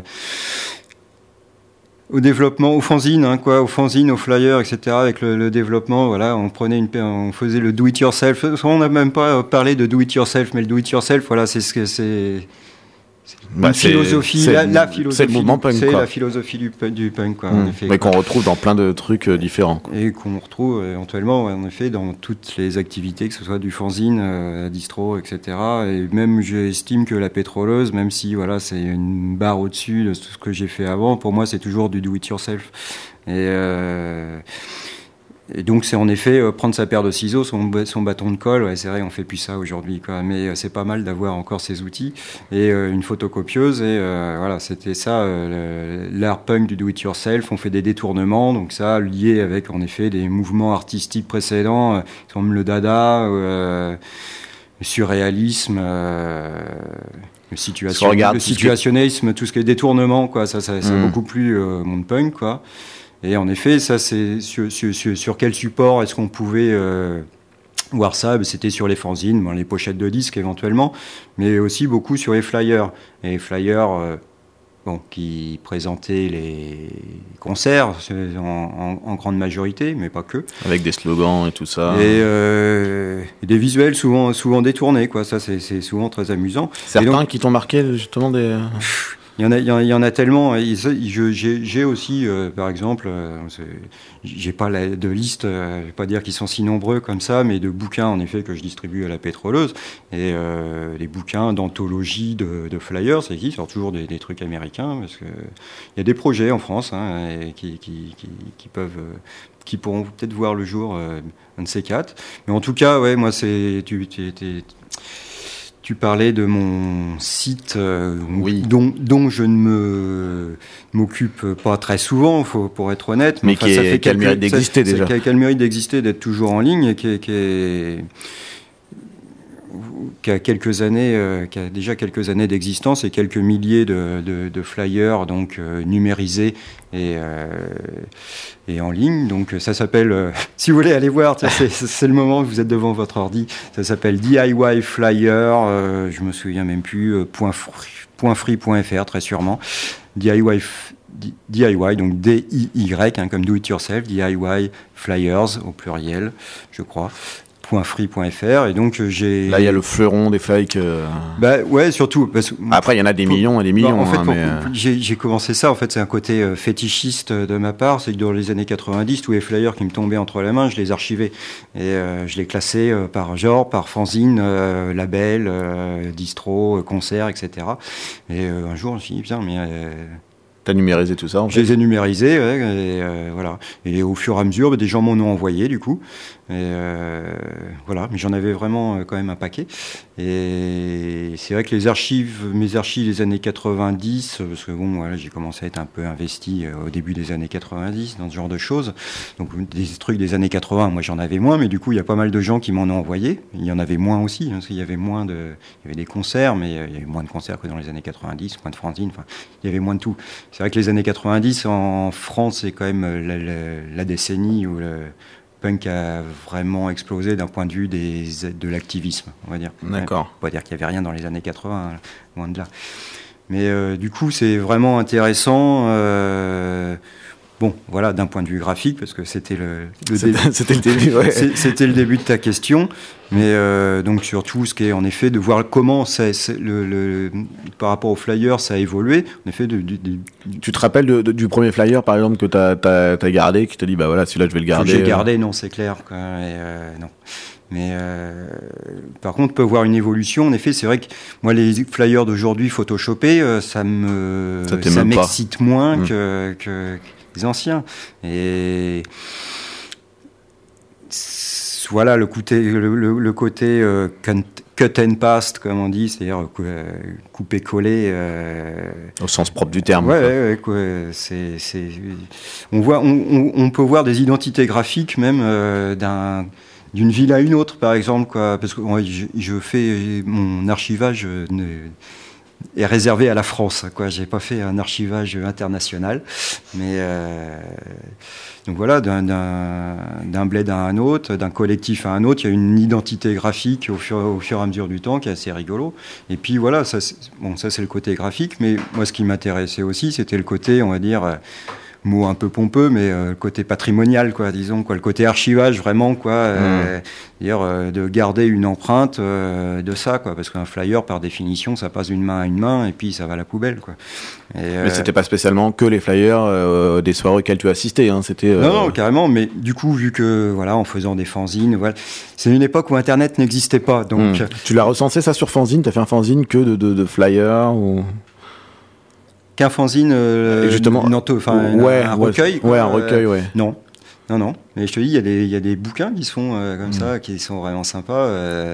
au développement, aux fanzines, hein, quoi, aux fanzines, aux flyers, etc. Avec le développement, voilà, on faisait le do it yourself. On n'a même pas parlé de do it yourself, mais le do it yourself, voilà, c'est ce que c'est. Une philosophie, la philosophie, c'est le mouvement punk, c'est quoi. La philosophie du punk, quoi, en effet, mais qu'on retrouve dans plein de trucs différents, quoi. Et qu'on retrouve éventuellement, en effet, dans toutes les activités, que ce soit du fanzine, la distro, etc. Et même, j'estime que la pétroleuse, même si voilà, c'est une barre au-dessus de tout ce que j'ai fait avant, pour moi, c'est toujours du do-it-yourself. Et donc c'est en effet prendre sa paire de ciseaux, son bâton de colle, ouais, c'est vrai, on fait plus ça aujourd'hui, quoi, mais c'est pas mal d'avoir encore ces outils et une photocopieuse, et voilà, c'était ça, l'art punk du do-it-yourself. On fait des détournements, donc ça lié avec en effet des mouvements artistiques précédents, comme le dada, le surréalisme, le situationnisme, tout ce qui est détournement, quoi, ça beaucoup plus monde punk, quoi. Et en effet, ça, c'est sur quel support est-ce qu'on pouvait voir ça? C'était sur les fanzines, les pochettes de disques éventuellement, mais aussi beaucoup sur les flyers. Et les flyers qui présentaient les concerts en grande majorité, mais pas que. Avec des slogans et tout ça. Et des visuels souvent détournés, quoi. Ça, c'est souvent très amusant. Certains qui t'ont marqué, justement, des... Il y en a tellement. J'ai aussi, par exemple, j'ai pas de liste, je vais pas dire qu'ils sont si nombreux comme ça, mais de bouquins en effet que je distribue à la pétroleuse, et les bouquins d'anthologie de flyers, c'est qui sortent toujours des trucs américains, parce que il y a des projets en France, hein, et qui pourront peut-être voir le jour, un de ces quatre. Mais en tout cas, ouais, moi c'est tu parlais de mon site, dont je ne m'occupe pas très souvent, pour être honnête. Mais qui a le mérite d'exister déjà. Qui a le mérite d'exister, d'être toujours en ligne, et qui a déjà quelques années d'existence et quelques milliers de flyers, donc numérisés et en ligne. Donc ça s'appelle, si vous voulez aller voir, c'est le moment où vous êtes devant votre ordi, ça s'appelle DIY Flyer, je me souviens même plus, .free.fr très sûrement, DIY, donc DIY, hein, comme do it yourself, DIY Flyers au pluriel, je crois. .free.fr et donc j'ai... Là, il y a le fleuron des fakes. Ouais, surtout. Parce que, après, il y en a des millions et des millions. En fait, j'ai commencé ça. En fait, c'est un côté fétichiste de ma part. C'est que dans les années 90, tous les flyers qui me tombaient entre les mains, je les archivais. Et je les classais par genre, par fanzine, label, distro, concert, etc. Et un jour, je me suis dit, putain, mais... T'as numérisé tout ça, en fait? Je les ai numérisés, et voilà. Et au fur et à mesure, des gens m'en ont envoyé, du coup. Et voilà, mais j'en avais vraiment quand même un paquet. Et c'est vrai que mes archives des années 90, parce que bon, voilà, j'ai commencé à être un peu investi au début des années 90 dans ce genre de choses. Donc des trucs des années 80, moi j'en avais moins, mais du coup il y a pas mal de gens qui m'en ont envoyé. Il y en avait moins aussi, parce qu'il y avait il y avait des concerts, mais il y avait moins de concerts que dans les années 90, moins de fanzines, enfin, il y avait moins de tout. C'est vrai que les années 90 en France, c'est quand même la décennie où le punk a vraiment explosé d'un point de vue de l'activisme, on va dire. D'accord. On va dire qu'il n'y avait rien dans les années 80, loin de là. Mais du coup, c'est vraiment intéressant. Bon, voilà, d'un point de vue graphique, parce que c'était le début, ouais. C'était le début de ta question. Mais donc surtout, ce qui est en effet de voir comment par rapport au flyer, ça a évolué. En effet, Tu te rappelles du premier flyer, par exemple, que t'as gardé, qui te dit, bah voilà, celui-là, je vais le garder. Que j'ai gardé, non, c'est clair. Quoi. Non. Mais par contre, on peut voir une évolution. En effet, c'est vrai que moi, les flyers d'aujourd'hui photoshopés, ça m'excite moins que les anciens. Et voilà le côté cut and paste, comme on dit, c'est-à-dire couper-coller. Au sens propre du terme. Ouais, on peut voir des identités graphiques même d'une ville à une autre, par exemple, quoi, parce que je fais mon archivage est réservé à la France, quoi. J'ai pas fait un archivage international, mais donc voilà, d'un bled à un autre, d'un collectif à un autre, il y a une identité graphique au fur et à mesure du temps qui est assez rigolo. Et puis voilà, ça c'est le côté graphique, mais moi ce qui m'intéressait aussi, c'était le côté, on va dire, mot un peu pompeux, mais le côté patrimonial, quoi, disons, quoi, le côté archivage, vraiment, quoi, dire de garder une empreinte de ça, quoi, parce qu'un flyer, par définition, ça passe d'une main à une main, et puis ça va à la poubelle, quoi. Mais c'était pas spécialement que les flyers des soirées auxquelles tu as assisté, hein, c'était... Non, carrément, mais du coup, vu que, voilà, en faisant des fanzines, voilà, c'est une époque où Internet n'existait pas, donc... Tu l'as recensé, ça, sur fanzine? T'as fait un fanzine que de flyers ou... Qu'un fanzine, justement, un recueil. Ouais, un recueil, ouais. Non. Mais je te dis, il y a des bouquins qui sont comme ça, qui sont vraiment sympas.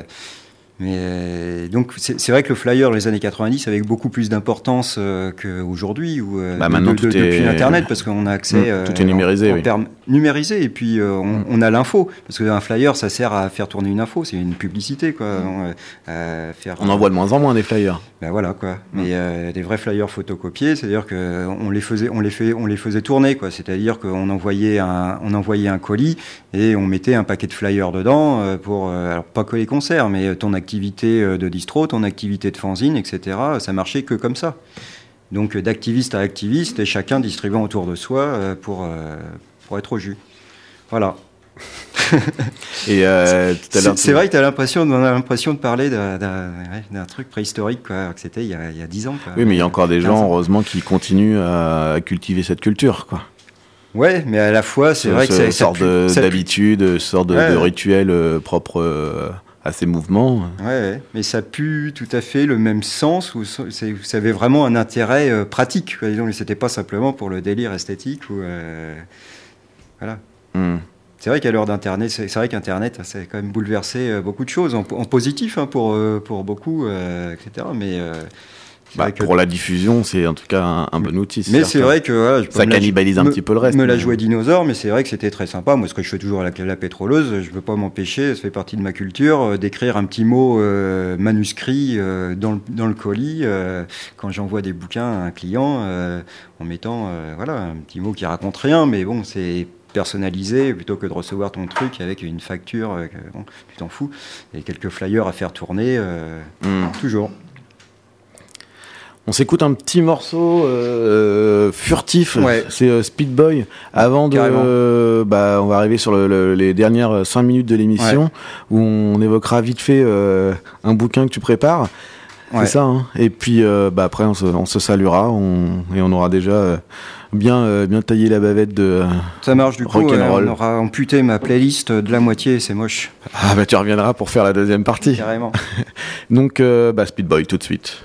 Mais donc, c'est vrai que le flyer, les années 90, avait beaucoup plus d'importance qu'aujourd'hui, ou maintenant, depuis Internet, parce qu'on a accès... tout est numérisé, oui. Numérisé, et puis on a l'info, parce qu'un flyer, ça sert à faire tourner une info, c'est une publicité, quoi. On en voit de moins en moins des flyers. Ben voilà, quoi. Mais des vrais flyers photocopiés, c'est-à-dire qu'on les faisait tourner, quoi. C'est-à-dire qu'on envoyait un colis et on mettait un paquet de flyers dedans pour, alors pas que les concerts, mais ton activité de distro, ton activité de fanzine, etc. Ça marchait que comme ça. Donc d'activiste à activiste, et chacun distribuant autour de soi pour être au jus. Voilà. Et tout à l'heure, c'est vrai que on a l'impression de parler d'un truc préhistorique, quoi, que c'était il y a 10 ans, quoi. Oui, mais il y a encore des gens, heureusement, qui continuent à cultiver cette culture, quoi. Ouais, mais à la fois, c'est vrai que c'est sorte d'habitude, sorte de rituel propre à ces mouvements. Ouais, mais ça pue tout à fait le même sens, où ça avait vraiment un intérêt pratique, quoi. Disons, c'était pas simplement pour le délire esthétique, ou voilà. C'est vrai qu'à l'heure d'Internet, c'est vrai qu'Internet, ça a quand même bouleversé beaucoup de choses, en positif, hein, pour beaucoup, etc. Mais pour la diffusion, c'est en tout cas un bon outil. Mais c'est vrai que voilà, ça cannibalise un petit peu le reste. Me la jouer dinosaure, mais c'est vrai que c'était très sympa. Moi, ce que je fais toujours à la pétroleuse, je ne peux pas m'empêcher, ça fait partie de ma culture, d'écrire un petit mot manuscrit dans le colis quand j'envoie des bouquins à un client, en mettant voilà, un petit mot qui raconte rien, mais bon, c'est personnalisé, plutôt que de recevoir ton truc avec une facture, bon, tu t'en fous, et quelques flyers à faire tourner, toujours. On s'écoute un petit morceau furtif, c'est Speed Boy. Avant de, on va arriver sur les dernières 5 minutes de l'émission où on évoquera vite fait un bouquin que tu prépares. C'est ça, hein. Et puis après on se saluera et on aura déjà bien taillé la bavette de ça marche du coup, rock'n'roll. on aura amputé ma playlist de la moitié, c'est moche. Ah bah tu reviendras pour faire la deuxième partie. Carrément. Donc Speed Boy tout de suite.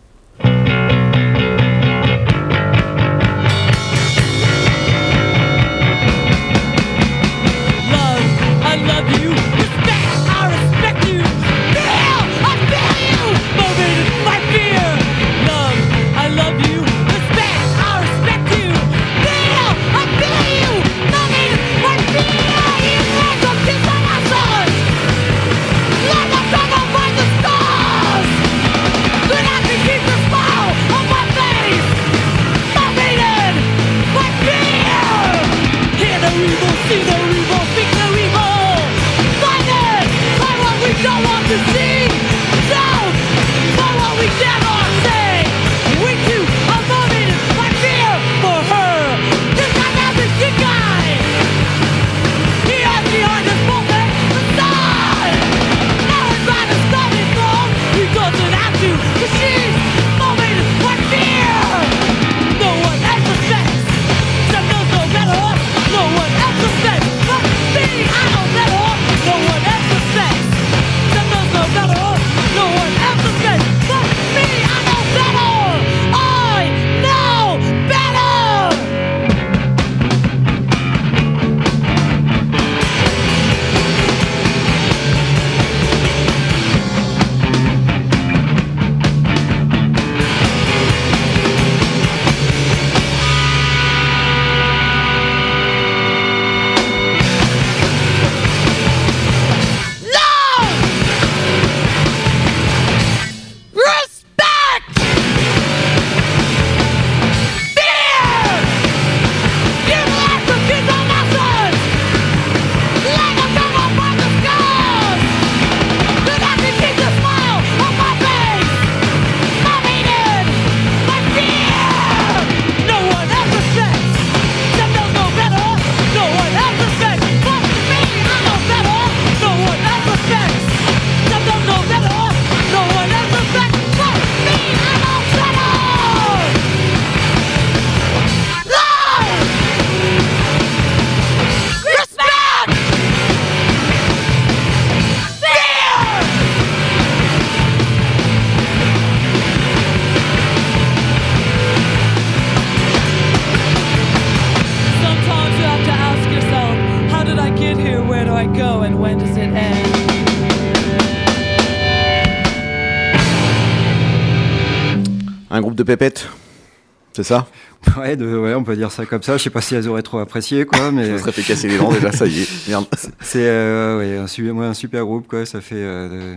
Un groupe de pépettes, c'est ça? Ouais, on peut dire ça comme ça. Je sais pas si elles auraient trop apprécié, quoi. Mais je me serais fait casser les dents déjà, ça y est. Merde. C'est un super groupe, quoi. Ça fait,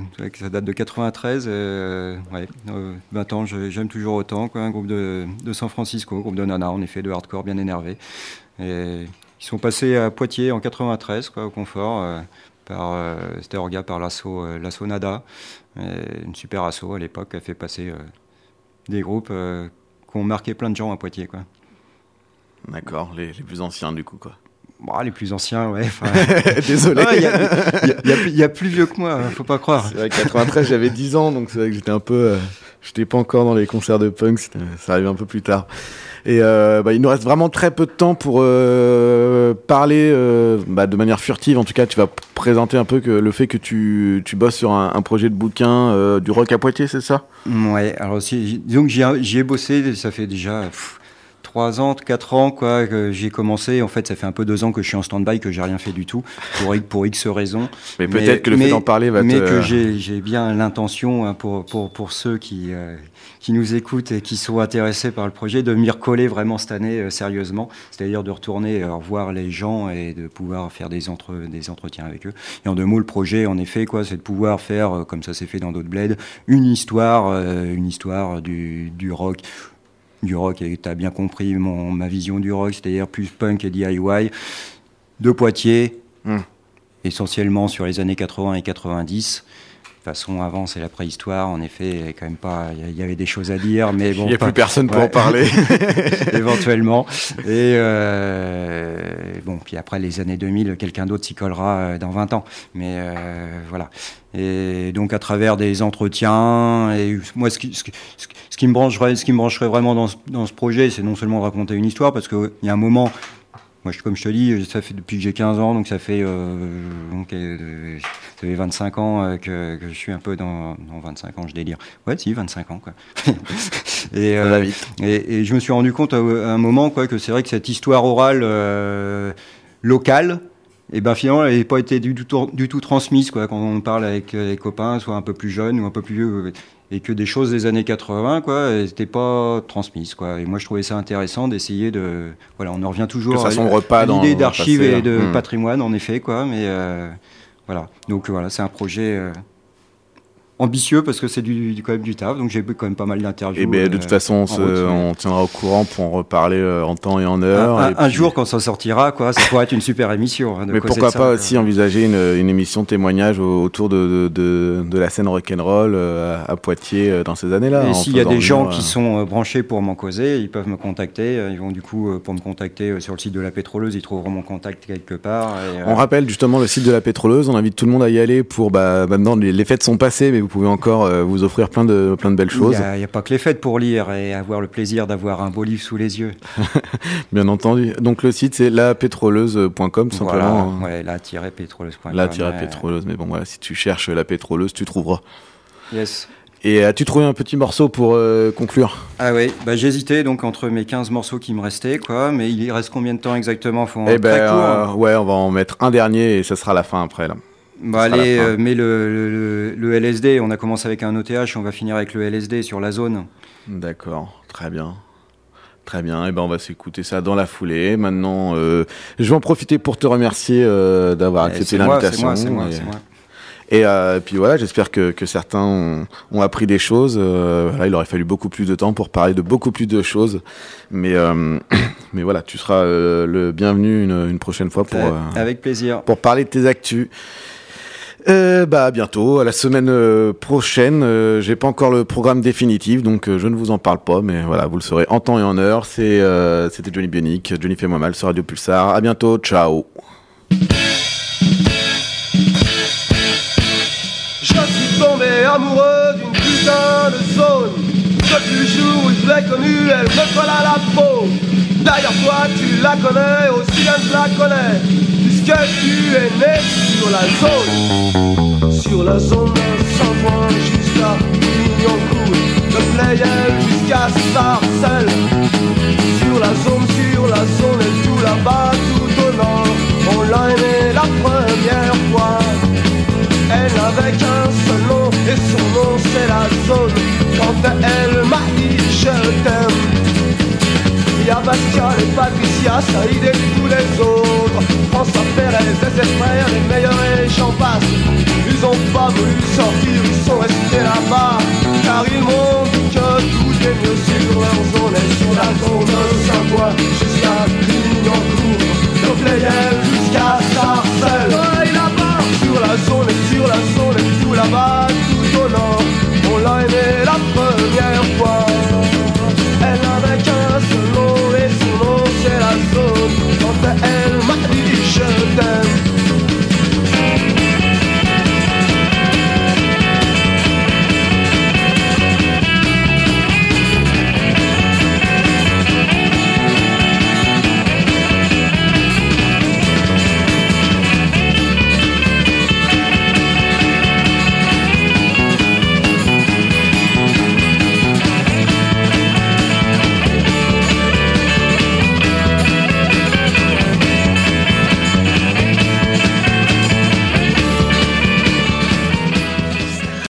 ça date de 93. 20 ans, j'aime toujours autant, quoi. Un groupe de San Francisco, groupe de nana, en effet, de hardcore bien énervé. Et ils sont passés à Poitiers en 93, quoi, au Confort. C'était orga par l'assaut Nada, une super asso à l'époque, qui a fait passer des groupes qui ont marqué plein de gens à Poitiers, quoi. D'accord, les plus anciens du coup, quoi. Bon, les plus anciens, ouais. Désolé. Il y a plus vieux que moi, faut pas croire. C'est vrai que 93, j'avais 10 ans, donc c'est vrai que j'étais un peu... j'étais pas encore dans les concerts de punk, ça arrivait un peu plus tard. Et il nous reste vraiment très peu de temps pour parler de manière furtive. En tout cas, tu vas présenter un peu le fait que tu bosses sur un projet de bouquin du rock à Poitiers, c'est ça? Ouais, alors disons que j'y ai bossé, ça fait déjà 3 ans, 4 ans, quoi, que j'ai commencé. En fait, ça fait un peu 2 ans que je suis en stand-by, que j'ai rien fait du tout, pour X raisons. Mais peut-être que le fait d'en parler va Mais que j'ai bien l'intention, hein, pour ceux qui nous écoutent et qui sont intéressés par le projet, de m'y recoller vraiment cette année, sérieusement. C'est-à-dire de retourner voir les gens et de pouvoir faire des entretiens avec eux. Et en 2 mots, le projet, en effet, quoi, c'est de pouvoir faire, comme ça s'est fait dans d'autres bleds, une histoire du rock. Du rock, et tu as bien compris ma vision du rock, c'est-à-dire plus punk et DIY, de Poitiers, essentiellement sur les années 80 et 90, toute façon, avant, c'est la préhistoire. En effet, quand même pas. Il y avait des choses à dire, mais bon. Il n'y a plus personne pour en parler. Éventuellement. Et bon, puis après les années 2000, quelqu'un d'autre s'y collera dans 20 ans. Mais voilà. Et donc à travers des entretiens, et moi, ce qui me brancherait vraiment dans ce projet, c'est non seulement de raconter une histoire, parce qu'il y a un moment. Moi, comme je te dis, ça fait depuis que j'ai 15 ans, donc ça fait 25 ans que je suis un peu dans 25 ans, je délire. Ouais, si, 25 ans, quoi. et je me suis rendu compte à un moment, quoi, que c'est vrai que cette histoire orale locale, et ben finalement, elle n'a pas été du tout transmise, quoi, quand on parle avec les copains, soit un peu plus jeunes ou un peu plus vieux. Et que des choses des années 80, quoi, n'étaient pas transmises, quoi. Et moi, je trouvais ça intéressant d'essayer de... Voilà, on en revient toujours à l'idée d'archives et de patrimoine, en effet, quoi. Mais voilà. Donc voilà, c'est un projet ambitieux parce que c'est quand même du taf. Donc j'ai quand même pas mal d'interviews. Et bien, de toute façon, on tiendra au courant pour en reparler en temps et en heure. Un jour, quand ça sortira, quoi, ça pourrait être une super émission. Hein, mais pourquoi pas aussi envisager une émission témoignage autour de la scène rock'n'roll à Poitiers dans ces années-là. Et s'il y a des gens qui sont branchés pour m'en causer, ils peuvent me contacter. Ils vont du coup, pour me contacter sur le site de La Pétroleuse, ils trouveront mon contact quelque part. On rappelle justement le site de La Pétroleuse. On invite tout le monde à y aller pour... maintenant, les fêtes sont passées, mais vous pouvez encore vous offrir plein de belles choses. Il n'y a pas que les fêtes pour lire et avoir le plaisir d'avoir un beau livre sous les yeux. Bien entendu. Donc le site c'est lapétroleuse.com simplement. Voilà, ouais, la-pétroleuse.com. La-pétroleuse, mais bon voilà, si tu cherches La Pétroleuse, tu trouveras. Yes. Et as-tu trouvé un petit morceau pour conclure ? Ah oui, j'hésitais donc entre mes 15 morceaux qui me restaient, quoi, mais il reste combien de temps exactement ? Faut très court. Ouais, on va en mettre un dernier et ça sera la fin après là. Allez, mais le LSD, on a commencé avec un OTH, on va finir avec le LSD sur la zone. D'accord, très bien. Très bien, et on va s'écouter ça dans la foulée. Maintenant, je vais en profiter pour te remercier d'avoir accepté l'invitation. C'est moi. Et puis voilà, j'espère que certains ont appris des choses. Là, il aurait fallu beaucoup plus de temps pour parler de beaucoup plus de choses. Mais voilà, tu seras le bienvenu une prochaine fois pour avec plaisir pour parler de tes actus. À bientôt, à la semaine prochaine. J'ai pas encore le programme définitif, donc je ne vous en parle pas, mais voilà, vous le saurez en temps et en heure. C'était Johnny Bionic, Johnny Fais-moi mal sur Radio Pulsar. À bientôt, ciao. Je suis tombé amoureux d'une putain de zone. Depuis le jour où je l'ai connue, elle me colle à la peau. D'ailleurs toi tu la connais, aussi bien je la connais, puisque tu es né sur la zone. Sur la zone de Saint-Ouen jusqu'à Clignancourt, de Pleyel jusqu'à Sarcelles. Sur la zone et tout là-bas, tout au nord, on l'a aimé la première fois. Elle n'avait qu'un seul nom et son nom c'est la zone. Quand elle m'a dit je t'aime, il y a Pascal et Patricia, Saïd et tous les autres, François Pérez, les frères, les meilleurs et j'en passe. Ils ont pas voulu sortir, ils sont restés là-bas, car ils m'ont dit que tout est mieux sur leur zone et sur la zone de Saint-Ouen.